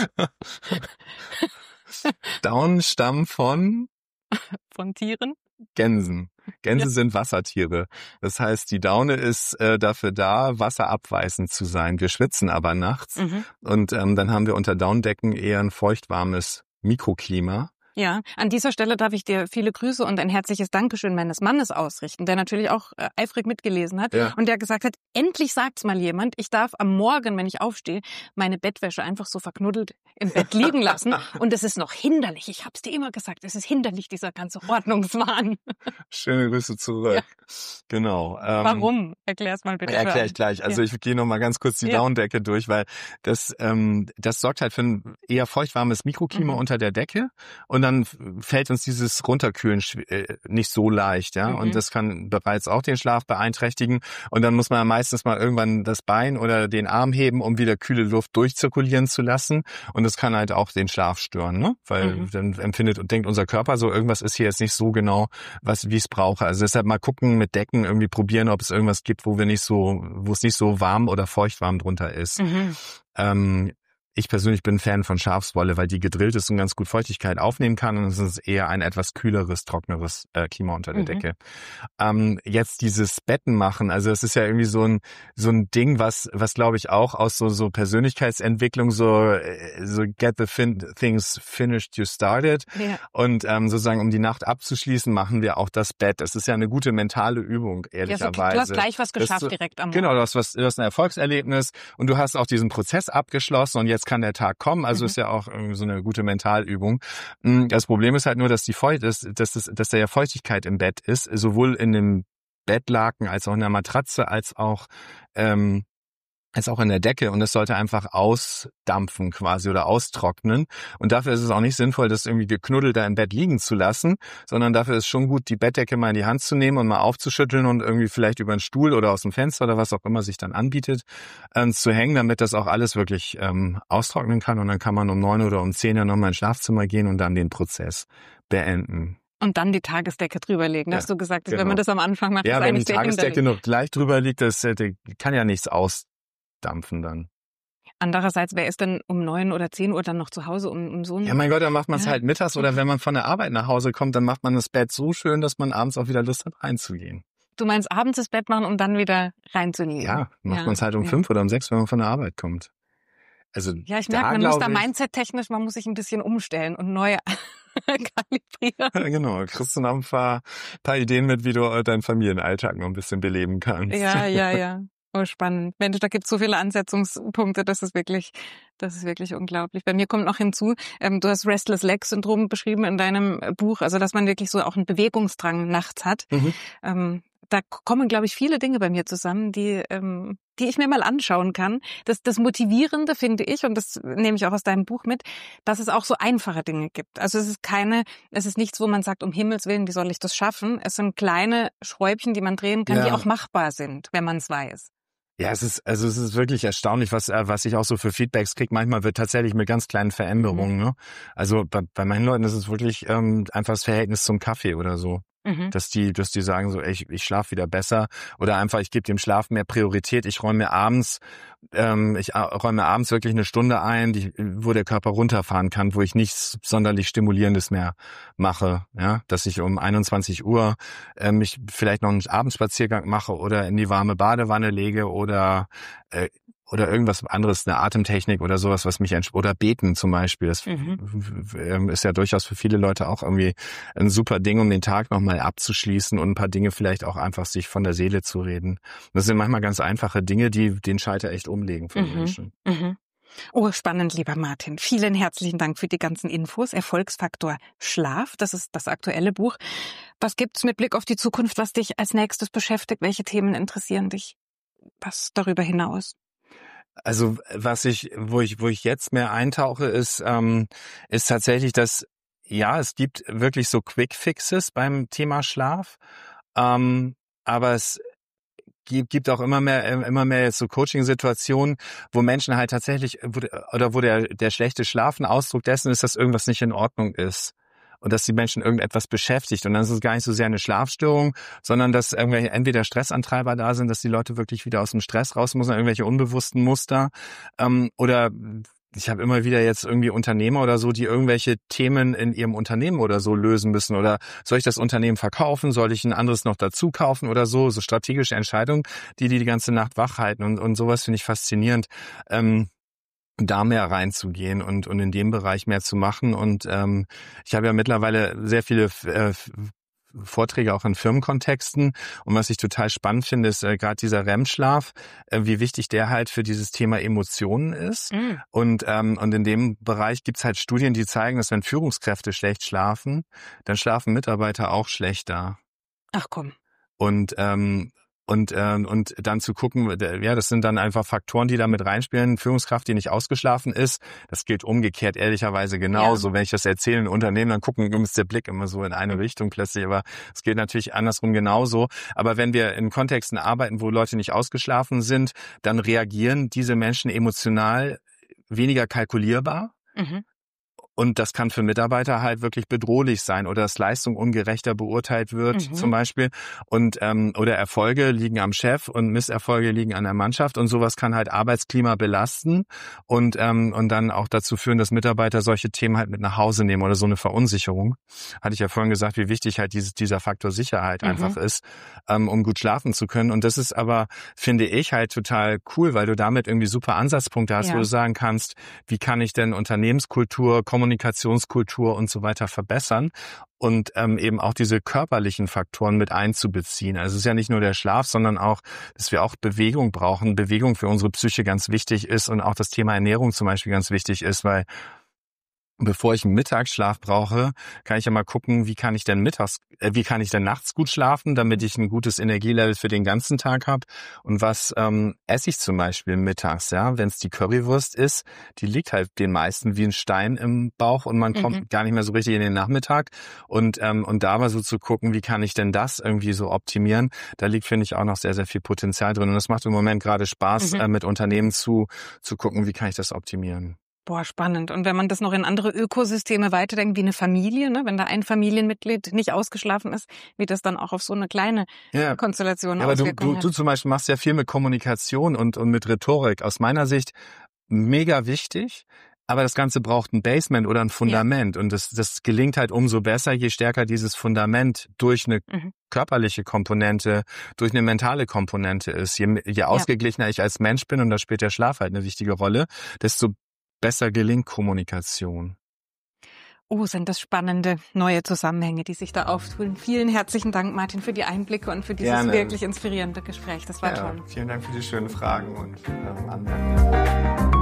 Daunen stammen von? Von Tieren? Gänsen. Gänse ja. sind Wassertiere. Das heißt, die Daune ist äh, dafür da, wasserabweisend zu sein. Wir schwitzen aber nachts. Mhm. Und ähm, dann haben wir unter Daunendecken eher ein feuchtwarmes Mikroklima. Ja, an dieser Stelle darf ich dir viele Grüße und ein herzliches Dankeschön meines Mannes ausrichten, der natürlich auch äh, eifrig mitgelesen hat ja. und der gesagt hat, endlich sagt's mal jemand, ich darf am Morgen, wenn ich aufstehe, meine Bettwäsche einfach so verknuddelt im Bett liegen lassen und es ist noch hinderlich. Ich hab's dir immer gesagt, es ist hinderlich, dieser ganze Ordnungswahn. Schöne Grüße zurück. Ja. Genau. Ähm, Warum? Erklär's mal bitte. Erklär ich gleich. Also ja. ich gehe noch mal ganz kurz die ja. Daunendecke durch, weil das ähm, das sorgt halt für ein eher feuchtwarmes Mikroklima mhm. unter der Decke und und dann fällt uns dieses Runterkühlen nicht so leicht, ja. Mhm. Und das kann bereits auch den Schlaf beeinträchtigen. Und dann muss man meistens mal irgendwann das Bein oder den Arm heben, um wieder kühle Luft durchzirkulieren zu lassen. Und das kann halt auch den Schlaf stören, ne? Weil mhm. dann empfindet und denkt unser Körper so, irgendwas ist hier jetzt nicht so genau, was wie ich es brauche. Also deshalb mal gucken, mit Decken irgendwie probieren, ob es irgendwas gibt, wo wir nicht so, wo es nicht so warm oder feuchtwarm drunter ist. Mhm. Ähm, Ich persönlich bin Fan von Schafswolle, weil die gedrillt ist und ganz gut Feuchtigkeit aufnehmen kann und es ist eher ein etwas kühleres, trockeneres äh, Klima unter der mhm. Decke. Ähm, jetzt dieses Betten machen, also es ist ja irgendwie so ein so ein Ding, was was glaube ich auch aus so so Persönlichkeitsentwicklung so so get the fin- things finished you started ja. und ähm, sozusagen um die Nacht abzuschließen, machen wir auch das Bett. Das ist ja eine gute mentale Übung, ehrlicherweise. Ja, so, du hast gleich was geschafft du, direkt am Morgen. Genau, du hast was, du hast ein Erfolgserlebnis und du hast auch diesen Prozess abgeschlossen und jetzt kann der Tag kommen, also mhm. ist ja auch irgendwie so eine gute Mentalübung. Das Problem ist halt nur, dass die Feucht ist, dass das, dass da ja Feuchtigkeit im Bett ist, sowohl in dem Bettlaken als auch in der Matratze, als auch ähm, als auch in der Decke und es sollte einfach ausdampfen quasi oder austrocknen und dafür ist es auch nicht sinnvoll, das irgendwie geknuddelt da im Bett liegen zu lassen, sondern dafür ist schon gut, die Bettdecke mal in die Hand zu nehmen und mal aufzuschütteln und irgendwie vielleicht über einen Stuhl oder aus dem Fenster oder was auch immer sich dann anbietet, äh, zu hängen, damit das auch alles wirklich ähm, austrocknen kann und dann kann man um neun oder um zehn ja nochmal ins Schlafzimmer gehen und dann den Prozess beenden. Und dann die Tagesdecke drüberlegen, ja, hast du gesagt, genau. Wenn man das am Anfang macht, ja, ist wenn eigentlich die Tagesdecke noch gleich drüber liegt, das äh, kann ja nichts aus dampfen dann. Andererseits, wer ist denn um neun oder zehn Uhr dann noch zu Hause um, um so einen... Ja, mein Gott, dann macht man es ja. halt mittags oder wenn man von der Arbeit nach Hause kommt, dann macht man das Bett so schön, dass man abends auch wieder Lust hat, reinzugehen. Du meinst abends das Bett machen, um dann wieder reinzulegen? Ja, macht ja. man es halt um ja. fünf oder um sechs, wenn man von der Arbeit kommt. Also ja, ich merke, man muss da mindset-technisch, man muss sich ein bisschen umstellen und neu kalibrieren. Ja, genau, kriegst du noch ein paar, paar Ideen mit, wie du deinen Familienalltag noch ein bisschen beleben kannst. Ja, ja, ja. Oh, spannend. Mensch, da gibt es so viele Ansetzungspunkte, das ist wirklich, das ist wirklich unglaublich. Bei mir kommt noch hinzu, ähm, du hast Restless Leg Syndrom beschrieben in deinem Buch, also dass man wirklich so auch einen Bewegungsdrang nachts hat. Mhm. Ähm, da kommen, glaube ich, viele Dinge bei mir zusammen, die, ähm, die ich mir mal anschauen kann. Das, das Motivierende finde ich, und das nehme ich auch aus deinem Buch mit, dass es auch so einfache Dinge gibt. Also es ist keine, es ist nichts, wo man sagt, um Himmels Willen, wie soll ich das schaffen? Es sind kleine Schräubchen, die man drehen kann, ja. die auch machbar sind, wenn man es weiß. Ja, es ist, also es ist wirklich erstaunlich, was, was ich auch so für Feedbacks kriege. Manchmal wird tatsächlich mit ganz kleinen Veränderungen, mhm. ne? Also bei, bei meinen Leuten ist es wirklich ähm, einfach das Verhältnis zum Kaffee oder so. Mhm. Dass die, dass die sagen so, ey, ich, ich schlafe wieder besser oder einfach, ich gebe dem Schlaf mehr Priorität. Ich räume mir abends, ähm, ich räume mir abends wirklich eine Stunde ein, die, wo der Körper runterfahren kann, wo ich nichts sonderlich Stimulierendes mehr mache, ja, dass ich um einundzwanzig Uhr äh, mich vielleicht noch einen Abendspaziergang mache oder in die warme Badewanne lege oder äh, oder irgendwas anderes, eine Atemtechnik oder sowas, was mich entsp- oder beten zum Beispiel. Das mhm. ist ja durchaus für viele Leute auch irgendwie ein super Ding, um den Tag nochmal abzuschließen und ein paar Dinge vielleicht auch einfach sich von der Seele zu reden. Das sind manchmal ganz einfache Dinge, die den Schalter echt umlegen für mhm. Menschen. Mhm. Oh, spannend, lieber Martin. Vielen herzlichen Dank für die ganzen Infos. Erfolgsfaktor Schlaf, das ist das aktuelle Buch. Was gibt's mit Blick auf die Zukunft, was dich als nächstes beschäftigt? Welche Themen interessieren dich? Was darüber hinaus? Also was ich, wo ich, wo ich jetzt mehr eintauche, ist, ähm, ist tatsächlich, dass ja, es gibt wirklich so Quick Fixes beim Thema Schlaf, ähm, aber es gibt, gibt auch immer mehr, immer mehr jetzt so Coaching-Situationen, wo Menschen halt tatsächlich wo, oder wo der der schlechte Schlaf ein Ausdruck dessen ist, dass irgendwas nicht in Ordnung ist. Und dass die Menschen irgendetwas beschäftigt. Und dann ist es gar nicht so sehr eine Schlafstörung, sondern dass irgendwelche entweder Stressantreiber da sind, dass die Leute wirklich wieder aus dem Stress raus müssen, irgendwelche unbewussten Muster. Ähm, oder ich habe immer wieder jetzt irgendwie Unternehmer oder so, die irgendwelche Themen in ihrem Unternehmen oder so lösen müssen. Oder soll ich das Unternehmen verkaufen? Soll ich ein anderes noch dazu kaufen oder so? So strategische Entscheidungen, die die die ganze Nacht wach halten. Und, und sowas finde ich faszinierend. Ähm, da mehr reinzugehen und und in dem Bereich mehr zu machen. Und ähm, ich habe ja mittlerweile sehr viele äh, Vorträge auch in Firmenkontexten. Und was ich total spannend finde, ist äh, gerade dieser R E M-Schlaf, äh, wie wichtig der halt für dieses Thema Emotionen ist. Mhm. Und ähm, und in dem Bereich gibt's halt Studien, die zeigen, dass wenn Führungskräfte schlecht schlafen, dann schlafen Mitarbeiter auch schlechter. Ach komm. Und ähm, Und, äh, und dann zu gucken, ja, das sind dann einfach Faktoren, die da mit reinspielen. Führungskraft, die nicht ausgeschlafen ist, das gilt umgekehrt ehrlicherweise genauso. Ja. Wenn ich das erzähle in Unternehmen, dann gucken, ist der Blick immer so in eine Richtung plötzlich, aber es geht natürlich andersrum genauso. Aber wenn wir in Kontexten arbeiten, wo Leute nicht ausgeschlafen sind, dann reagieren diese Menschen emotional weniger kalkulierbar. Mhm. Und das kann für Mitarbeiter halt wirklich bedrohlich sein oder dass Leistung ungerechter beurteilt wird, mhm. zum Beispiel. Und ähm, oder Erfolge liegen am Chef und Misserfolge liegen an der Mannschaft. Und sowas kann halt Arbeitsklima belasten und ähm, und dann auch dazu führen, dass Mitarbeiter solche Themen halt mit nach Hause nehmen oder so eine Verunsicherung. Hatte ich ja vorhin gesagt, wie wichtig halt dieses, dieser Faktor Sicherheit mhm. einfach ist, ähm, um gut schlafen zu können. Und das ist aber, finde ich, halt total cool, weil du damit irgendwie super Ansatzpunkte hast, ja. wo du sagen kannst, wie kann ich denn Unternehmenskultur, Kommunikation, Kommunikationskultur und so weiter verbessern und ähm, eben auch diese körperlichen Faktoren mit einzubeziehen. Also es ist ja nicht nur der Schlaf, sondern auch, dass wir auch Bewegung brauchen. Bewegung für unsere Psyche ganz wichtig ist und auch das Thema Ernährung zum Beispiel ganz wichtig ist, weil bevor ich einen Mittagsschlaf brauche, kann ich ja mal gucken, wie kann ich denn mittags, äh, wie kann ich denn nachts gut schlafen, damit ich ein gutes Energielevel für den ganzen Tag habe. Und was ähm, esse ich zum Beispiel mittags, ja? Wenn es die Currywurst ist, die liegt halt den meisten wie ein Stein im Bauch und man mhm. kommt gar nicht mehr so richtig in den Nachmittag. Und ähm, und da mal so zu gucken, wie kann ich denn das irgendwie so optimieren, da liegt, finde ich, auch noch sehr, sehr viel Potenzial drin. Und es macht im Moment gerade Spaß, mhm. äh, mit Unternehmen zu zu gucken, wie kann ich das optimieren. Boah, spannend. Und wenn man das noch in andere Ökosysteme weiterdenkt, wie eine Familie, ne? Wenn da ein Familienmitglied nicht ausgeschlafen ist, wie das dann auch auf so eine kleine ja. Konstellation ja, aber Auswirkungen du, du, hat. du zum Beispiel machst ja viel mit Kommunikation und, und mit Rhetorik. Aus meiner Sicht mega wichtig. Aber das Ganze braucht ein Basement oder ein Fundament. Ja. Und das, das gelingt halt umso besser, je stärker dieses Fundament durch eine mhm. körperliche Komponente, durch eine mentale Komponente ist. Je, je ausgeglichener ja. ich als Mensch bin, und da spielt der Schlaf halt eine wichtige Rolle, desto besser gelingt Kommunikation. Oh, sind das spannende neue Zusammenhänge, die sich da auftun. Vielen herzlichen Dank, Martin, für die Einblicke und für dieses Gerne. wirklich inspirierende Gespräch. Das war ja, toll. Vielen Dank für die schönen Fragen und ähm, Anmerkungen.